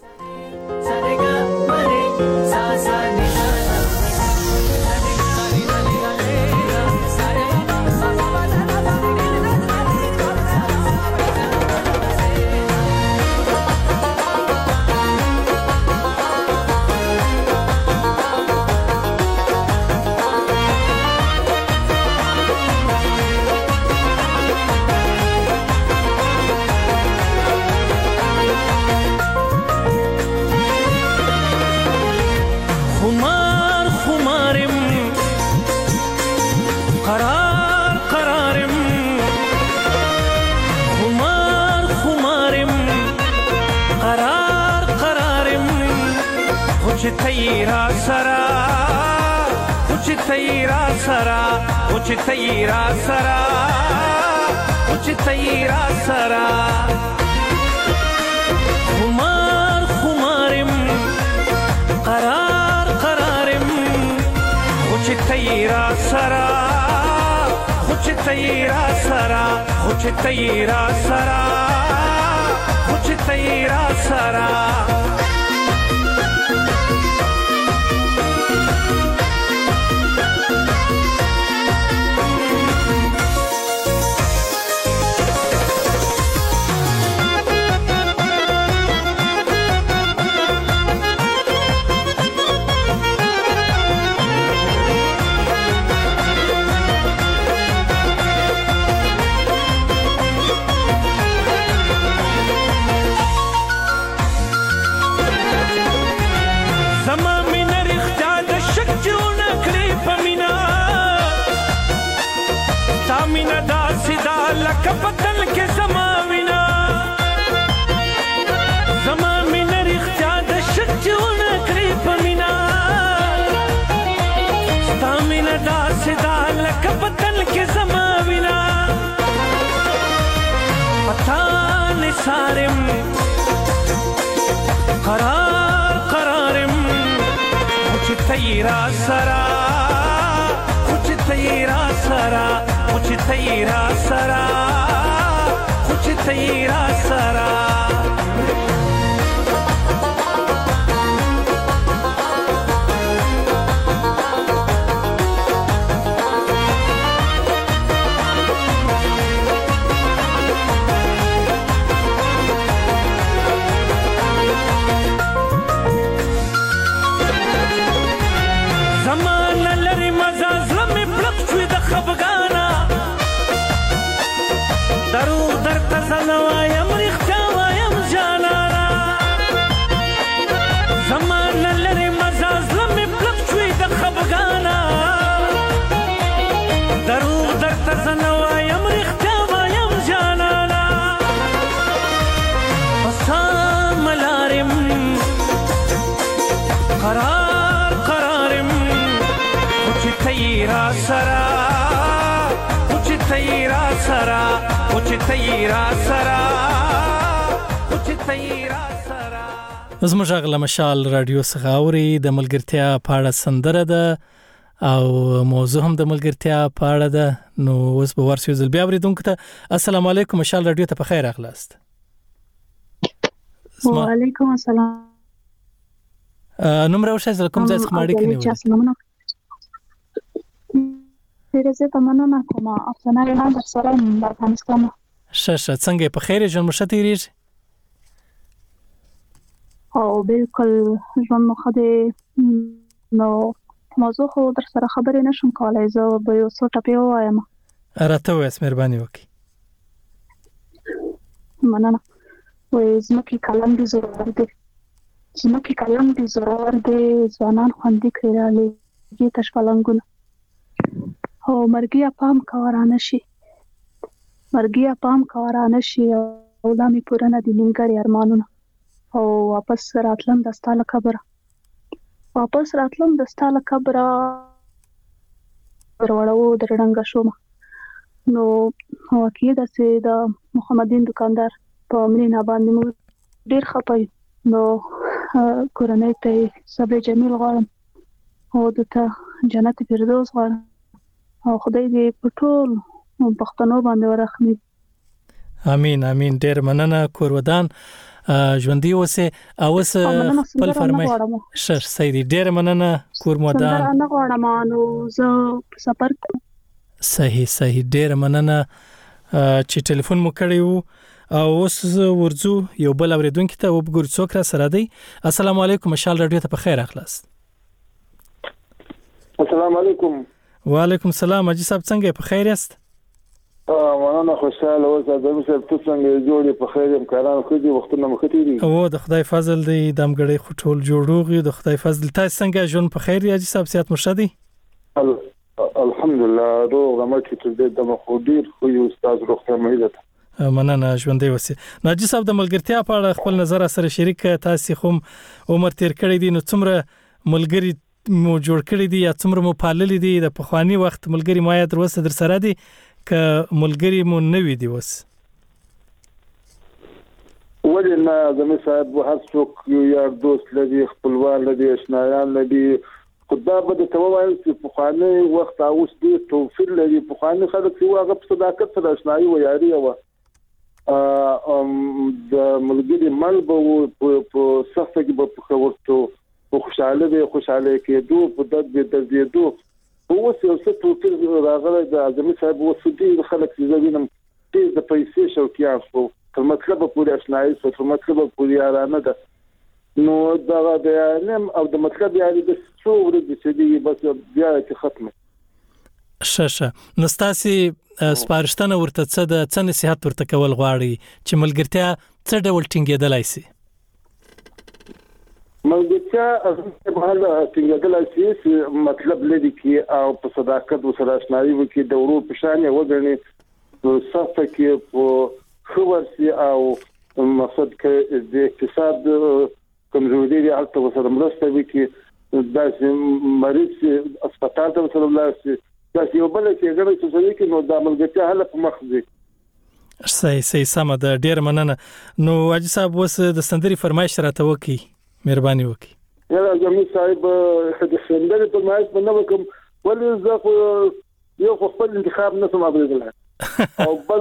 زموږ لمشال رادیو سخاوري د ملګرتیا پاړه سندره ده او موضوع هم د ملګرتیا پاړه ده نو اوس به ورسې ځل بیا ورېدونکو ته السلام علیکم مشال رادیو ته په خیر راغلاست وعلیکم السلام نوم راوښه زه کوم ځای څخه ماړی کني پیرزه تمنه کوم افغانستان نه سره د افغانستان شه څنګه په خیر ژوند مشته تیریږي او بالکل ژوند مخده نو موضوع خو در سره خبرې نشم کولای زه به یو څه ټپې وایم راته وایس مهرباني وکړئ مننه وې زمکه کلم دي ضرورت دي زمکه کلم دي ضرور دي ځوانان خوندې کړی رالی تش پلنګونه او مرګیا پام کورانه شي او لامي پورنه دي نیمګړي ارمانونه او واپس راتلم د ستاله کبره وروړو درډنګ شوم نو واقعي د محمدین دکاندار په ملينا باندې موږ ډیر خپای نو کورنۍ ته صبر جمیل غواړم او دته جنت فردوس غواړم او خدای دې په ټول پښتنو باندې ورحمي. امين ډیر مننه کورودان ژوندۍ اوسه او خپل فرمایش شش سیدی ډیر مننه کورمودان نه غواړم نو زه سفر صحیح ډیر مننه چې ټلیفون مو کړیو او اوس ورځو یو بل اوریدونکو ته وګورئ څوک را سره دی. السلام علیکم مشال رادیو ته په خیر اخلاص. السلام علیکم. وعلیکم السلام اجي صاحب څنګه په خیر یاست؟ مننه خوشاله اوسه د مشه په څنګه جوړې په خیر يم کاران خو دي وختونه مخته دي او د خدای فضل دی دمګړې خټول جوړوغي د خدای فضل تاسو څنګه جون په خیر اجي صاحب صحت مرشدي؟ الحمدلله روغ مکه تر دې د مخودیر خو یو استاد روغتیا مهیله مننه ژوندۍ وسه. ناجی صاحب د ملګرتیا په اړه خپل نظر سره شریک تاسو هم عمر تیر کړی دي نو څومره ملګری مو جوړ کړی دي یا څومره مو پاللی دي د پخوانی وخت ملګری ما یا دروسه در سره دي ک ملګری مو نوې دی وس ولنا زمي صاحب هر څوک یو دوست لدی خپلوان لدی آشنایان لدی خدای به د توایل چې پخوانی وخت اوس دي توفیر لري پخوانی خلک چې واغه په صداقت سره آشنایی و یاري و د ملګری مل به په صفه کې به ورته خوشاله کې دوه په دد دې دوه اوس یو څه توفیر راغلی د اعظمي صاحب وسودي خلک چې زوینم دې د پیسې شوکیان شو تر مطلب پورې آشنایی شو تر مطلب پورې یارانه ده نو دا د نیم او د مطلب یاري د څو ورځې چې دی بس بیا چې ختمه شاشه نستاسي سپارښتنه ورته څه د څه نصيحت ورته کول غواړي چې ملګرتیا څه ډول ټینګېدلای شي ملګرتیا مهاله ټینګېدلای شي مطلب لري کې او په صداقت او سره آشنایی وکي د ورو پښانه وګڼي په صفه کې په خبرسي او مقصد کې د اقتصاد کمزوري دي حالت وسره مرسته وکي داسې مریض هسپتال ته وسره لاړ داسې یو بل چې هغه څه کې نو د ملګرتیا حل په مخ دي. صحیح سم ده ډیر مننه. نو اجي صاحب وس د سندري فرمایش راته وکي مهرباني وکي. یاره جمعي صاحب د سندري فرمایش باندې وکم ولې زه یو خپل انتخاب نسم اوریدلای او بل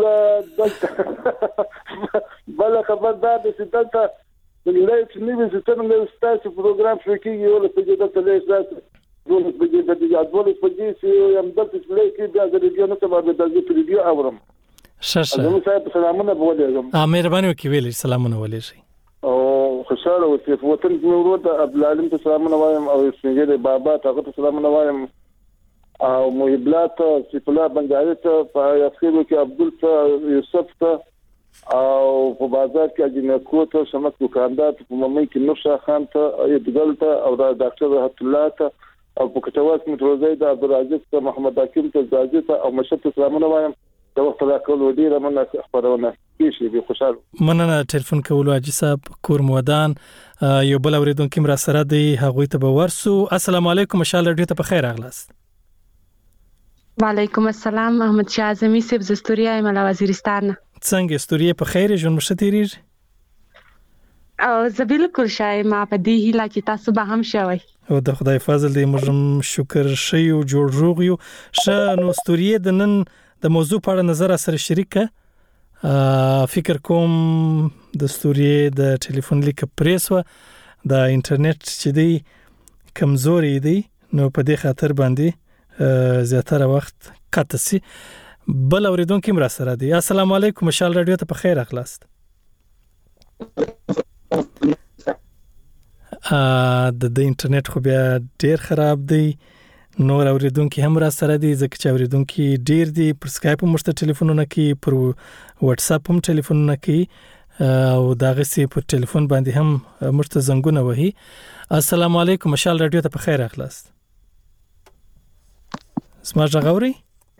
خبر دا چې دلته لای چې نیمه ستنه له ستاسو پروګرام شو کې یو له پدې د تلې ستاسو دولت بجې د یادول پدې چې یم د تسلې کې د ریډیو نه ته باندې د ریډیو اورم شاشه زموږ صاحب سلامونه بولېږم مهرباني وکي ویل سلامونه ولېږي او خوشاله اوسې وطن کې ورو ته عبد العلیم ته سلامونه وایم او څنګه بابا ته سلامونه وایم او محبلات صف الله بنجاري ته په اخیرو کې عبدل ته یوسف ته او په بازار کې اجنکو ته شمس دکاندار په ممي کې نوشا خان ته ادګل ته او د ډاکټر رحمت الله ته او په کټواس متروزي د عبدالعزيز ته محمد حکیم ته زاجي ته او مشت سلامونه وایم د وخت راکول ډیره مننه خبرونه کیږي به خوشاله مننه ټلیفون کولو اجي صاحب کورمودان یو بل اوریدونکو مرا سره دی هغه ته به ورسو. السلام علیکم مشال رادیو ته په خیر اغلاست. وعلیکم السلام احمد شاه اعظمي صاحب زستوریا ملا وزیرستان څنګه استوریا په خیر ژوند مشتریږي او زه بالکل شای ما په دې هیله چې تاسو به هم شوي او د خدای فضل دې موږ شکر شي او جوړ روغ یو نو استوریا د نن د موضوع په اړه نظر سره شریک فکر کوم د استوریا د ټلیفون لیک پریسو د انټرنیټ چې دی کمزوري دی نو په دې خاطر باندې زیاتره وخت قطسي بل اوریدونکو مرا سره دی. السلام علیکم مشال رادیو ته په خیر اخلاص. د انټرنیټ خو بیا ډیر خراب دی نور اوریدونکو هم را سره دي ځکه چې اوریدونکو ډیر دي پر اسکایپ هم مشته ټلیفونونه کوي پر واتس اپ هم ټلیفونونه کوي او داغه سي په ټلیفون باندې هم مرته زنګونه وهي. السلام علیکم مشال رادیو ته په خیر اخلاص. اسما غوري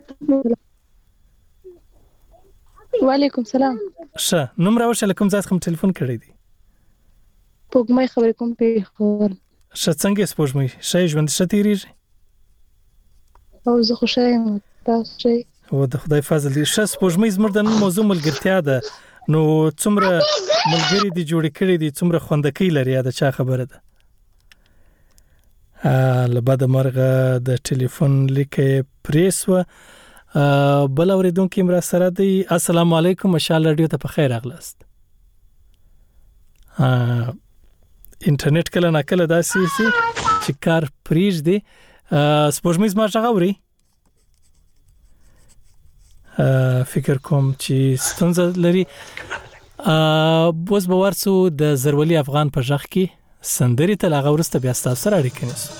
وعلیکم سلام. شه نوم راوښه لکم ځات کوم ټلیفون کړی دی. پوګمای خبرې کوم په خبر. شه څنګه سپوږمۍ شې ژوند شتیریږي؟ او زه خوشاله تاسو شئ. او د خدای فضل دی. شه سپوږمۍ زموږ د نن موضوع ملګرتیا ده. نو څومره ملګری دي جوړ کړی دي څومره خوندکې لري دا چا خبره ده. لبد مرغه د ټلیفون لیکه پریسو بل اوریدونکو مرا سره دی. السلام علیکم مشال رادیو ته په خیر اغلاست. انټرنیټ کله نه کله داسې سي چې کار پریږ دی. سپوږمۍ زما غوري فکر کوم چې ستونزه لري. بوز باورسو د زرولي افغان په ځخ کې سندري ته لاغه ورسته بیا تاسو سره اړیکه نیسو.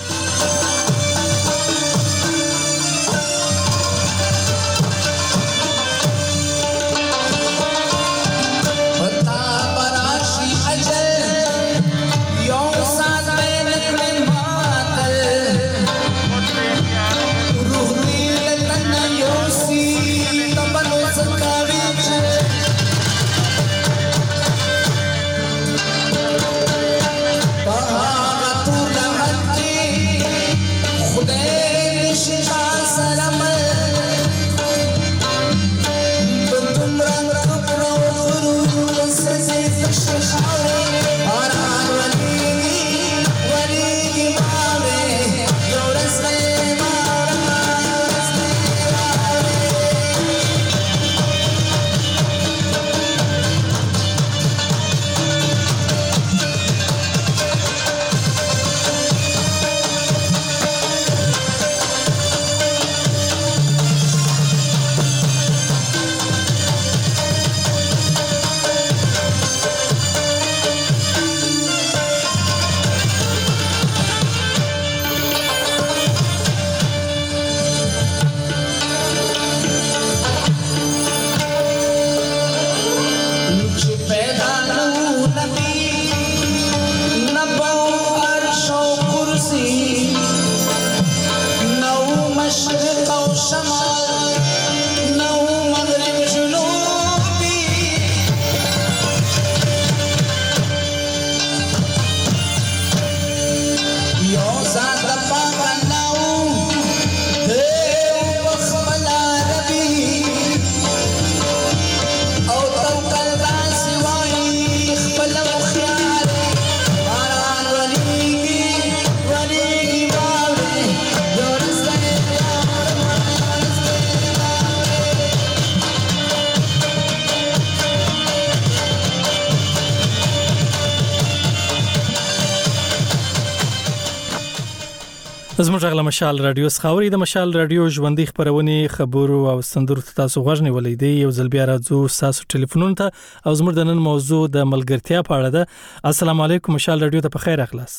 زموږ غلا مشال رادیو سخاوري د مشال رادیو ژوندۍ خبرونه خبرو او سندرو تاسو غوښنه ولې دی. یو ځل بیا راځو تاسو ټلیفونونو ته او زموږ د نن موضوع د ملګرتیا په اړه ده. السلام علیکم مشال رادیو ته په خیر اخلاص.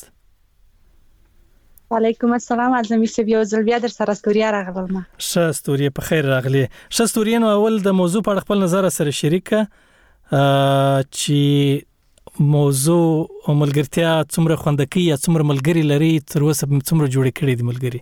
وعلیکم السلام اعظمي سیب یو ځل بیا در سره استوریا راغلم. شه استوریا په خیر راغلی. شه استوریا نو اول د موضوع په اړه خپل نظر سره شریک چې موضوع او ملګرتیا څومره خوندکې یا څومره ملګری لري تر اوسه څومره جوړ کړي دي ملګری.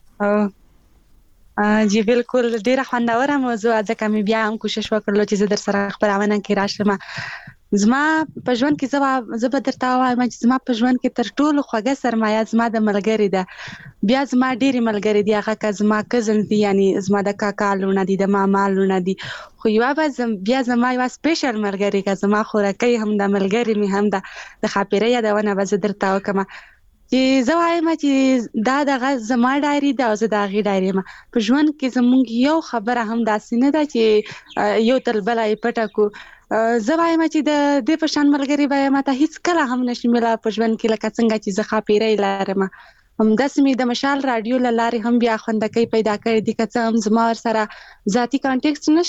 جی بالکل ډیره خوندوره موضوع ده. کوم بیا هم کوشش وکړلو چې زه در سره خبرونه کې راشم. زما په ژوند کې زه به درته وایم چې زما په ژوند کې تر ټولو خوږه سرمایه زما د ملګری ده. بیا زما ډېری ملګری دي هغه که زما کزن دي یعنی زما د کاکا لونه دي د ماما لونه دي. خو بیا زما یو سپیشل ملګری که زما خوراکي هم د ملګری می هم د خاطرې یادونه به زه درته وکم چې زه وایم چې دا دغه زما ډایري ده او زه د هغې ډایري یم. په ژوند کې زموږ یو خبره هم داسې نه ده چې یو تل بله یې پټه کړو. زه وایم چې د دې په شان ملګری به ماته هیڅ کله هم نشي میله په ژوند کې لکه څنګه چې زه خاطرې لرم. همداسې مې د مشال رادیو له لارې هم بیا خوندکۍ پیدا کړې دي که څه هم زما ورسره ذاتي کانټیکس نشته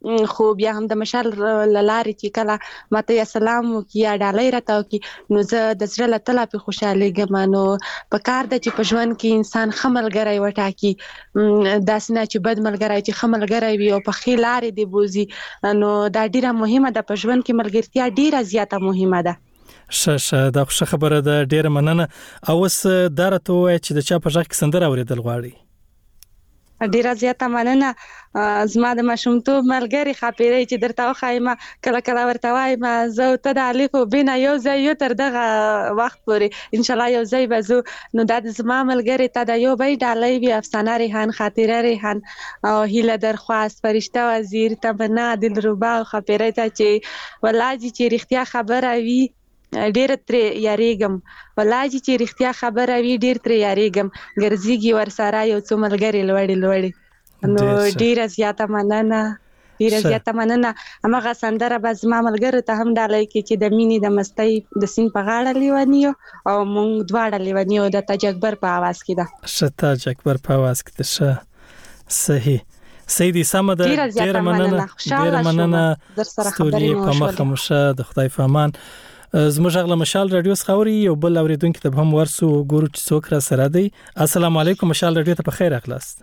خو بیا هم د مشال لارې چې کله ماته یا سلام وکړي یا ډالۍ راته وکړي نو زه د زړه له تله پې خوشحالېږم. نو په کار ده چې په ژوند کې انسان ښه ملګری وټاکي، داسې نه چې بد ملګری، چې ښه ملګری وي او په ښې لارې دې بوځي. نو دا ډېره مهمه ده په ژوند کې، ملګرتیا ډېره زیاته مهمه ده. ښه دا ښه خبره ده، ډېره مننه. او اوس دا راته ووایه چې د چا په غږ کې سندره اورېدل غواړئ؟ ډیره زیاته مننه. زما د ماشومتوب ملګری ښاپیرۍ چې درته وښایم، کله کله ورته وایم زه او ته د الف او ب نه یو ځای یو تر دغه وخت پورې انشاءالله یو ځای به ځو. نو دا د زما ملګرې ته د یو بی ډالۍ وي، افسانه ریحان، خاطره ریحان او هیله درخواست، فرشته وزیر، تمنا، دلربا او ښاپیرۍ ته چې ولاجي چې رښتیا خبره وي ډېر ترې یاریږم، ولاجي چې رښتیا خبره وي ډېر ترې یاریږم، ګرځيږي ورسره یو څو ملګري لوړې لوړې. نو ډېره زیاته مننه، ډېره زیاته مننه. هماغه سندره به زما ملګرو ته هم ډالۍ کړي چې د مینې د مستۍ د سیند په غاړه لیونیو او موږ دواړه لیونیو د تاج اکبر په اواز کې ده. ښه، تاج اکبر په اواز کې ده. ښه، صحیح سیدی سمه ده، ډېره مننه، ډېره مننه. ستوري په مخه مو شه، د خدای په امان. زموږ غږ له مشال رادیو څخه اوري، یو بل اوریدونکو ته هم ورسو ګورو چې څوک را سره دی. السلام علیکم، مشال رادیو ته په خیر راغلاست.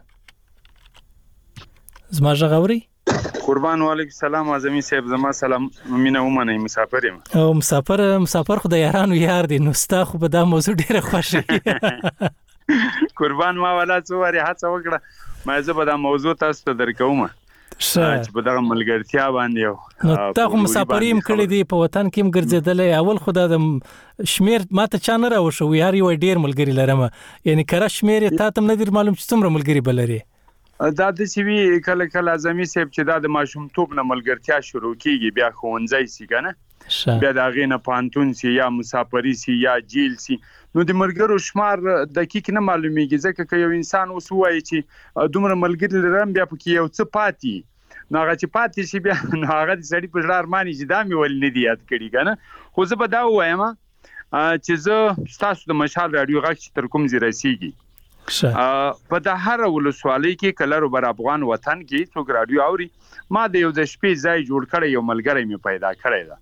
زما غږ اوري؟ قربان وعلیکم السلام. اعظمي صاحب زما سلام، مینه ومنه، مسافر یم. او مسافر خو د یارانو یار دی، نو ستا خو به دا موضوع ډیره خوښه. قربان ما ولا څو واره هڅه وکړه، ما زه به دا موضوع تاسو ته درکوم چې په دغه ملګرتیا باندې یو. نو تا خو مسافریم کړی دی، په وطن کې هم ګرځېدلې. اول خو دا د شمیر ماته چا نه راوښو، یار یو ډیر ملګری لرم، یعنی کره شمیر تا ته نه دی معلوم چې څومره ملګری بلري. دا د سوي کله کله اعظمي صاحب چې دا د ماشومتوب نه ملګرتیا شروع کیږي، بیا ښوونځی سي کنه، بیا د هغې نه پوهنتون سي یا مسافري سي یا جیل سي. نو د ملګرو شمار دقیق نه معلومیږي، ځکه که یو انسان اوس وایي چې دومره ملګري لرم، بیا پکې یو څه پاتې، نو هغه چې پاتې شي بیا نو هغه د سړي په زړه ارماني چې دا مې ولې نه دي یاد کړي کنه. خو زه به دا ووایم چې زه ستاسو د مشال راډیو غږ چې تر کوم ځای رسیږي په د هر ولسوالۍ کې کلر بر افغان وطن کې څوک راډیو اوري، ما د یو د شپې ځای جوړ کړی، یو ملګری مې پیدا کړی دا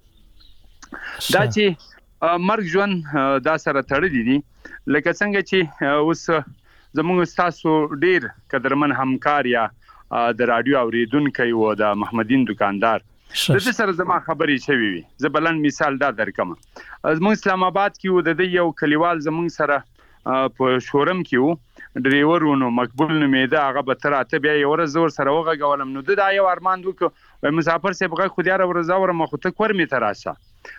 چې مرګ ژوند دا سره تړلي دي. لکه څنګه چې اوس زموږ ستاسو ډیر قدرمن همکار یا د راډیو اوریدونکو و د محمدین دکاندار د دې سره زما خبرې شوي وي. زه بلند مثال دا درکم، زموږ اسلام آباد کې و د یو کلیوال زموږ سره په شورم کې و، ډریور ونو مقبول نومېده، هغه به تر اته بیا یو ورځ زور سره وغږولم. نو دا یو ارمان وکړ، وای مسافر صاحب غږ خو دې هره ورځ اورم، خو ته کور مې ته راشه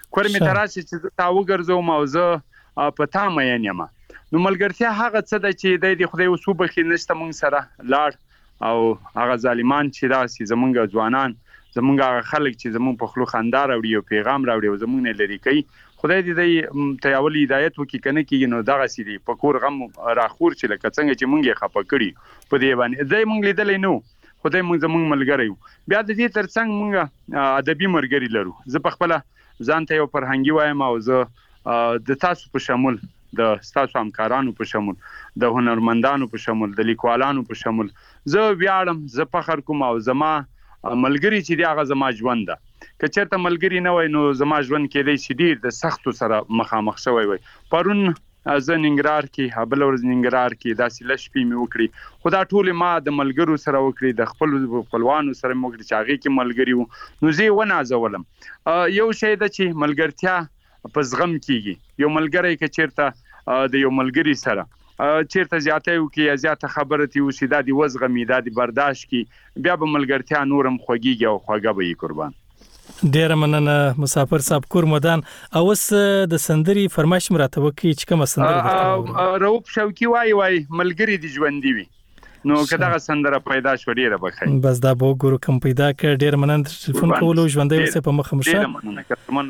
چې زه تا وګرځوم او زه په تا مین یم. نو ملګرتیا هغه څه ده چې د خدای اوس وبخښي نشته موږ سره لاړ، او هغه ظالمان چې داسې زمونږ ځوانان، زمونږ هغه خلک چې زمونږ په خلو خندا راوړي او پیغام راوړي او زمونږ نه لري کوي، خدای دې ته یو هدایت وکړي کنه کې. نو دغه سړي په کور غم راخور چې لکه څنګه چې مونږ یې خپه کړي په دې باندې دای مونږ لیدلې نو خدای مونږ زمونږ ملګری. بیا د دې ترڅنګ مونږ ادبي ملګری لرو. زه په خپل ځان ته یو فرهنګي وایم، او زه د تاسو په شمول، د تاسو همکارانو په شمول، د هنرمندانو په شمول، د لیکوالانو په شمول زه ویاړم، زه فخر کوم، او زما ملګری چې دی هغه زما ژوند ده. که چېرته ملګری نه وای نو زما ژوند کېدی شي ډېر د سختو سره مخامخ شوی وای. پرون زه ننګرهار کې، بله ورځ ننګرهار کې داسې لږ شپې مې وکړې، خو دا ټولې ما د ملګرو سره وکړې، د خپلو خپلوانو سره مې وکړې چې هغې کې ملګري وو. نو زه یې ونازولم. یو شی ده چې ملګرتیا په زغم کېږي. یو ملګری که چېرته د یو ملګري سره چیرته زیاته وکي یا زیاته خبره تی وشي، دا دی وزغمی، دا دی برداشت کی، بیا به ملګرتیا نورم خوږیږي او خوږه به یې قربان. ډیر مننه مسافر صاحب کور مدان. اوس د سندري فرمایش مراته وکي چې کوم سندره روب شوقي وای ملګری دی ژوندۍ وي. نو کداغه سندره پیدا شو ډیره بخیر. بس دا به ګورو کوم پیدا کړ. ډیر مننه ټلیفون کولو ژوندۍ وسه په مخه مشه. ډیر مننه.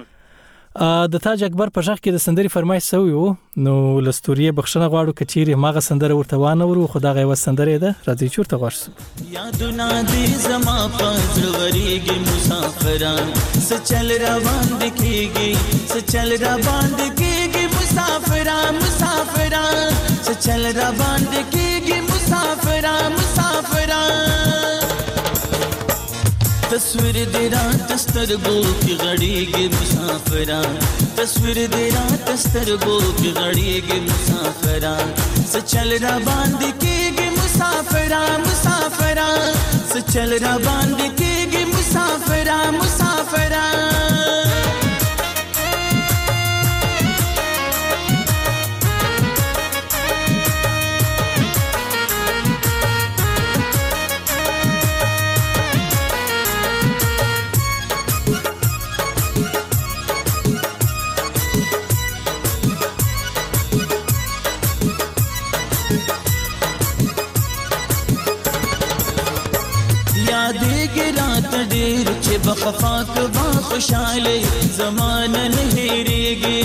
د تاج اکبر په ځخ کې د سندري فرمایش سوی وو، نو لستوري بخښنه غواړو کچيري ماغه سندره ورته وانه ورو، خدای غو سندره ده راځي چورته ورسو. یادونه دې زما پزړ وريږي مسافران، سچل روان دکېږي، سچل روان دکېږي مسافران، مسافران سچل روان دکېږي مسافران، مسافران تصویر دې رات سترګو کې غړېږي مسافران تصویر دې رات سترګو کې غړېږي مسافران څه چل را باندې کېږي مسافران مسافران څه چل را باندې کېږي مسافران مسافران ډېر چې بخفاک با خوشاله زمانه نه هېرېږي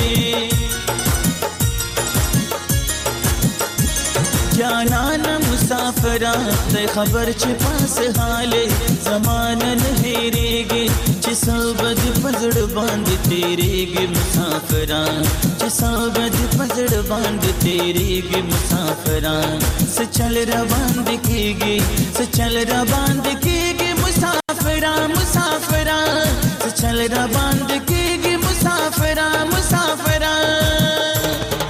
جانانه مسافران د خبر چې پاس حاله زمانه نه هېرېږي چې صوبد پزړ باندې تیرېږي مسافران چې صوبد پزړ باندې تیرېږي مسافران څه چل را باندې کېږي څه چل را باندې کېږي مسافران مسافران څه چل را باندې کېږي مسافران مسافران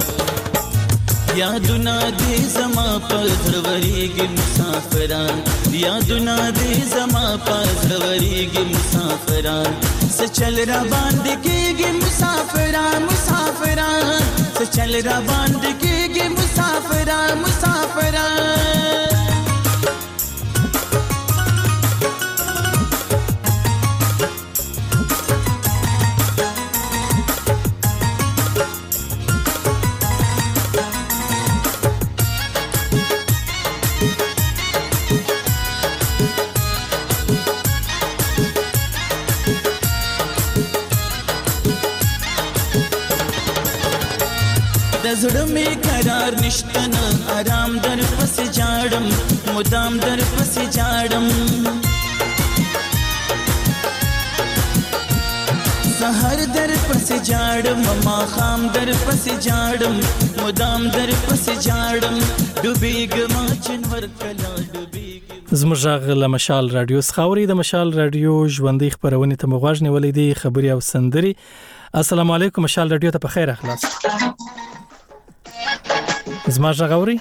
یادونه دې زما په زړه ورېږي مسافران یادونه دې زما په زړه ورېږي مسافران څه چل را باندې کېږي مسافران مسافران څه چل را باندې کېږي مسافران مسافران زړه می قرار نشته نه آرام در پس جاړم مدام در پس جاړم سحر در پس جاړم ما خام در پس جاړم مدام در پس جاړم ډوبېږم چنور کلا ډوبېږم زموږ له مشال رادیو څخه د مشال رادیو ژوندۍ خبرونه ته مغواړ نیولې دي خبري او سندري السلام علیکم مشال رادیو ته په خیر اخلاص زما ژغوري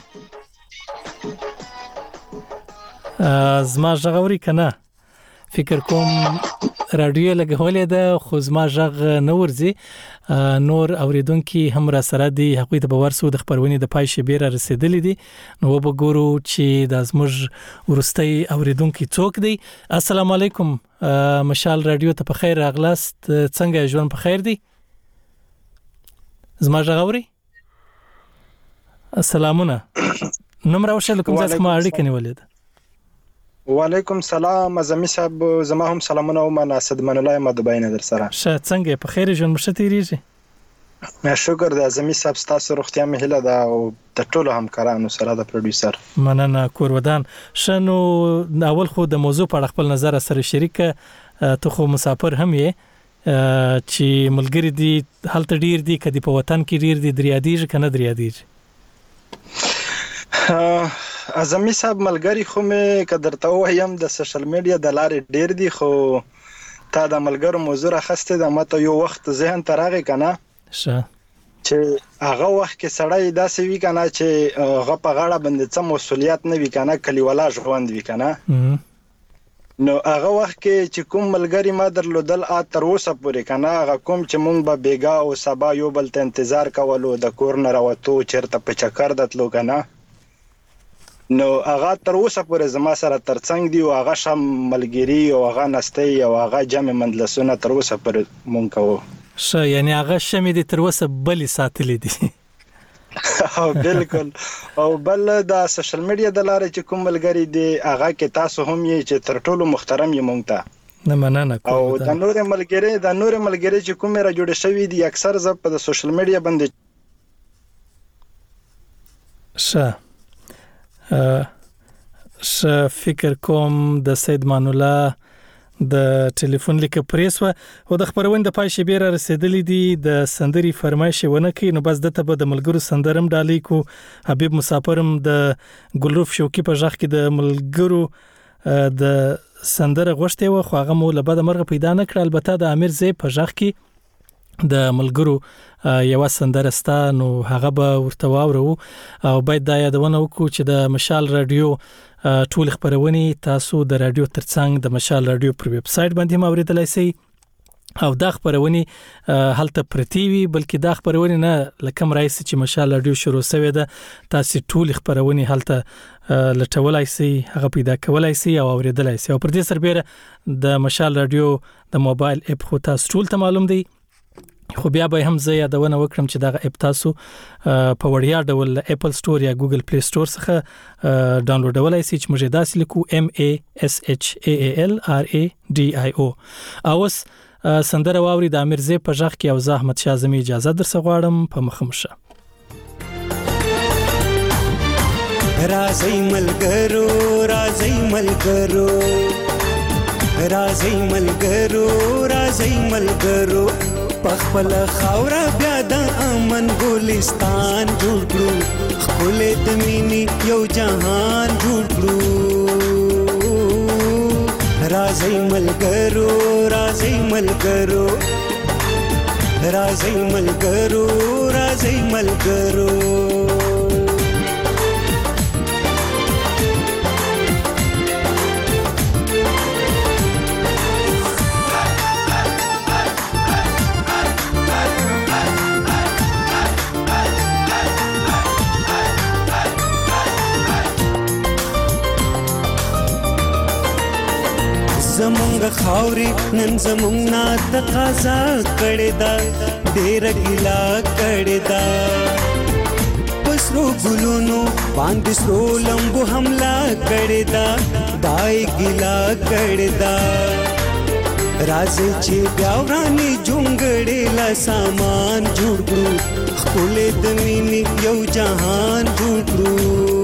کنه فکر کوم رادیو لګولې ده خو زما ژغ نه ورځي نور اوریدونکو هم را سره دي حقوقي ته باور سو د خبرونه د پای شبیر رسیدلې دي نو وګورو چې د زموږ ورستي اوریدونکو څوک دي السلام علیکم مشال رادیو ته په خیر اغلاست څنګه ژوند په خیر دي زما ژغوري السلامونه نوم راوښل کوم ځکه ما اړیکه نیولې ده وعلیکم سلام اعظمي صاحب زما هم سلامونه او مناسب من الله مدباینه در سره شه څنګه په خیر ژوند مشتېریږي مې شکر د اعظمي صاحب ستاسو روغتیا مې هله ده او د ټولو همکارانو سره د پروډوسر مننه کورودان شنو اول خو د موضوع په اړه خپل نظر سره شریک ته خو مسافر هم یې چې ملګری دي هلته ډیر دي کدي په وطن کې ډیر دي دریادیږي کنه دریادیږي اعظمي صاحب ملګری خو مې قدرته وایم د سوشل میډیا د لارې ډیر دي خو تا د ملګرو موضوع راخسته د ماته یو وخت ذهن تراغه کنه شه چې هغه وخت کې سړی داسې وی کنه چې هغه په غاړه باندې څه مسولیت نه وی کنه کلیوالا ژوند وی کنه نو هغه وخت کې چې کوم ملګری ما درلودل تر اوسه پورې کنه هغه کوم چې مونږ به بیګا او سبا یو بل ته انتظار کولو د کور نه راوتو چیرته په چکر دتلو کنه نو هغه تر اوسه پورې زما سره ترڅنګ دی او هغه شم ملګری او هغه نستي او هغه جمع مندلسونه تر اوسه پورې مونږ کوو شه یعنی هغه شمې دي تر اوسه بلی ساتلې دي او بالکل او بل د سوشل میډیا د لارې چې کوم ملګری دی هغه کې تاسو هم یې چې تر ټولو محترم یې مونږ ته نه مننه او د نور ملګری چې کوم را جوړ شوی دي اکثر ز په سوشل میډیا باندې فکر کوم د سید مان الله د ټلیفون لیک پریس و او د خبرونه د پای شبیر رسیدلې دي د سندري فرمایش ونه کوي نو بس دته به د ملګرو سندرم ډالې کو حبیب مسافرم د ګلروف شوقي په ځخ کې د ملګرو د سندره غوښته و خو هغه مو له بده مرغه پیدا نه کړ. البته د امیر زی په ځخ کې د ملګرو یو سندره ستا نو هغه به ورته واورو او باید دا یادونه وکړو چې د مشال رادیو ټول خبرونه تاسو د رادیو ترڅنګ د مشال رادیو پر ویب سټ باندې اوریدلای شئ او دا خبرونه هلته پرتی وي بلکې دا خبرونه نه لکه رئیس چې مشال رادیو شروع شوی ده تاسو ټول خبرونه هلته لټولای شئ هغه پیدا کولای شئ او اوریدلای شئ او پر دې سربېره د مشال رادیو د موبایل اپ خو تاسو ټول ته معلوم دی خو بیا به هم زه یادونه وکړم چې دا اپ تاسو په وړیا ډول اپل سٹور یا ګوګل پلی سٹور څخه ډاونلوډولای شئ چې موږ داسې لیکو MASHALRADIO. اوس سندره واوري د امیر زی په ځخ کې او زحمت شاه زمي اجازه درسه غواړم په مخمشه. رازی ملګرو رازی ملګرو رازی ملګرو رازی ملګرو پخپل خاورا بیا د امن ګلستان جوړ کړو خپل د مینې یو جهان جوړ کړو رازی ملګرو رازی ملګرو رازی ملګرو رازی ملګرو زمونږ خاورې نن زمونږ نه تقاضا کړې ده ډېره ګیله کړې ده په سرو ګلونو باندې سرو لمبو حمله کړې ده دا یې ګیله کړې ده راځئ چې بیا ورانې جونګړې له سامان جوړ کړو ښکلې د مینې یو جهان جوړ کړو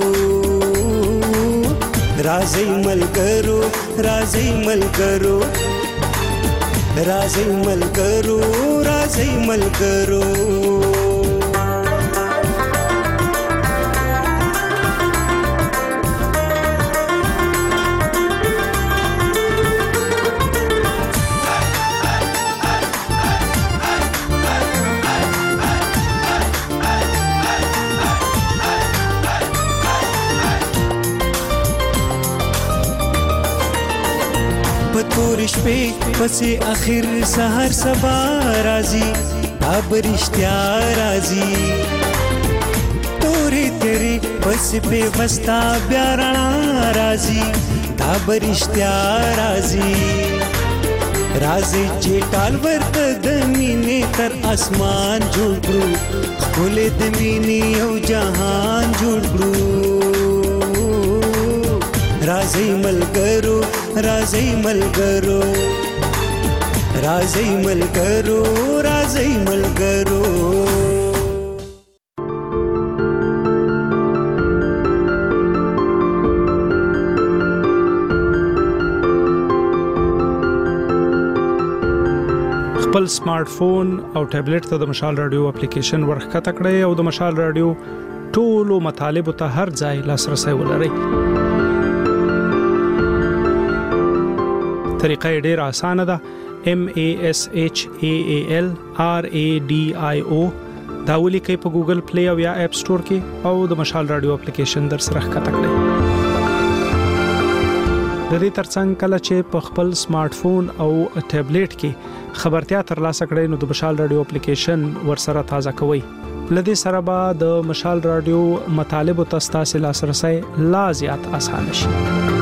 رازی ملګرو رازی ملګرو رازی ملګرو رازی ملګرو پتور شپې پسې اخر سحر سبا راځي دا برشتیا راځي تورې تیرې پسې په وستا بیا رڼا راځي دا برشتیا راځي راځي چې ټال ورته د مینې تر اسمان جوړ کړو ښکلې د مینې یو جهان جوړ کړو رازی ملګرو رازی ملګرو رازی ملګرو رازی ملګرو خپل سمارټ فون او ټابلیټ ته د مشال رادیو اپلیکیشن ورخکته کړئ او د مشال رادیو ټولو مطالبه ته هر ځای لاسرسي ولرئ. طریقه ډیره اسانه ده MASHALRADIO دا ولیکئ په ګوګل پلی او یا اپ سٹور کې او د مشال رادیو اپلیکیشن در سره ښکته کړئ. د دې ترڅنګ کله چې په خپل سمارټ فون او ټابلیټ کې خبرتیا ترلاسه کړئ نو د مشال رادیو اپلیکیشن ورسره تازه کوئ. لدې سره به د مشال رادیو مطالب او تاسو لاسرسي لا زیات اسانه شي.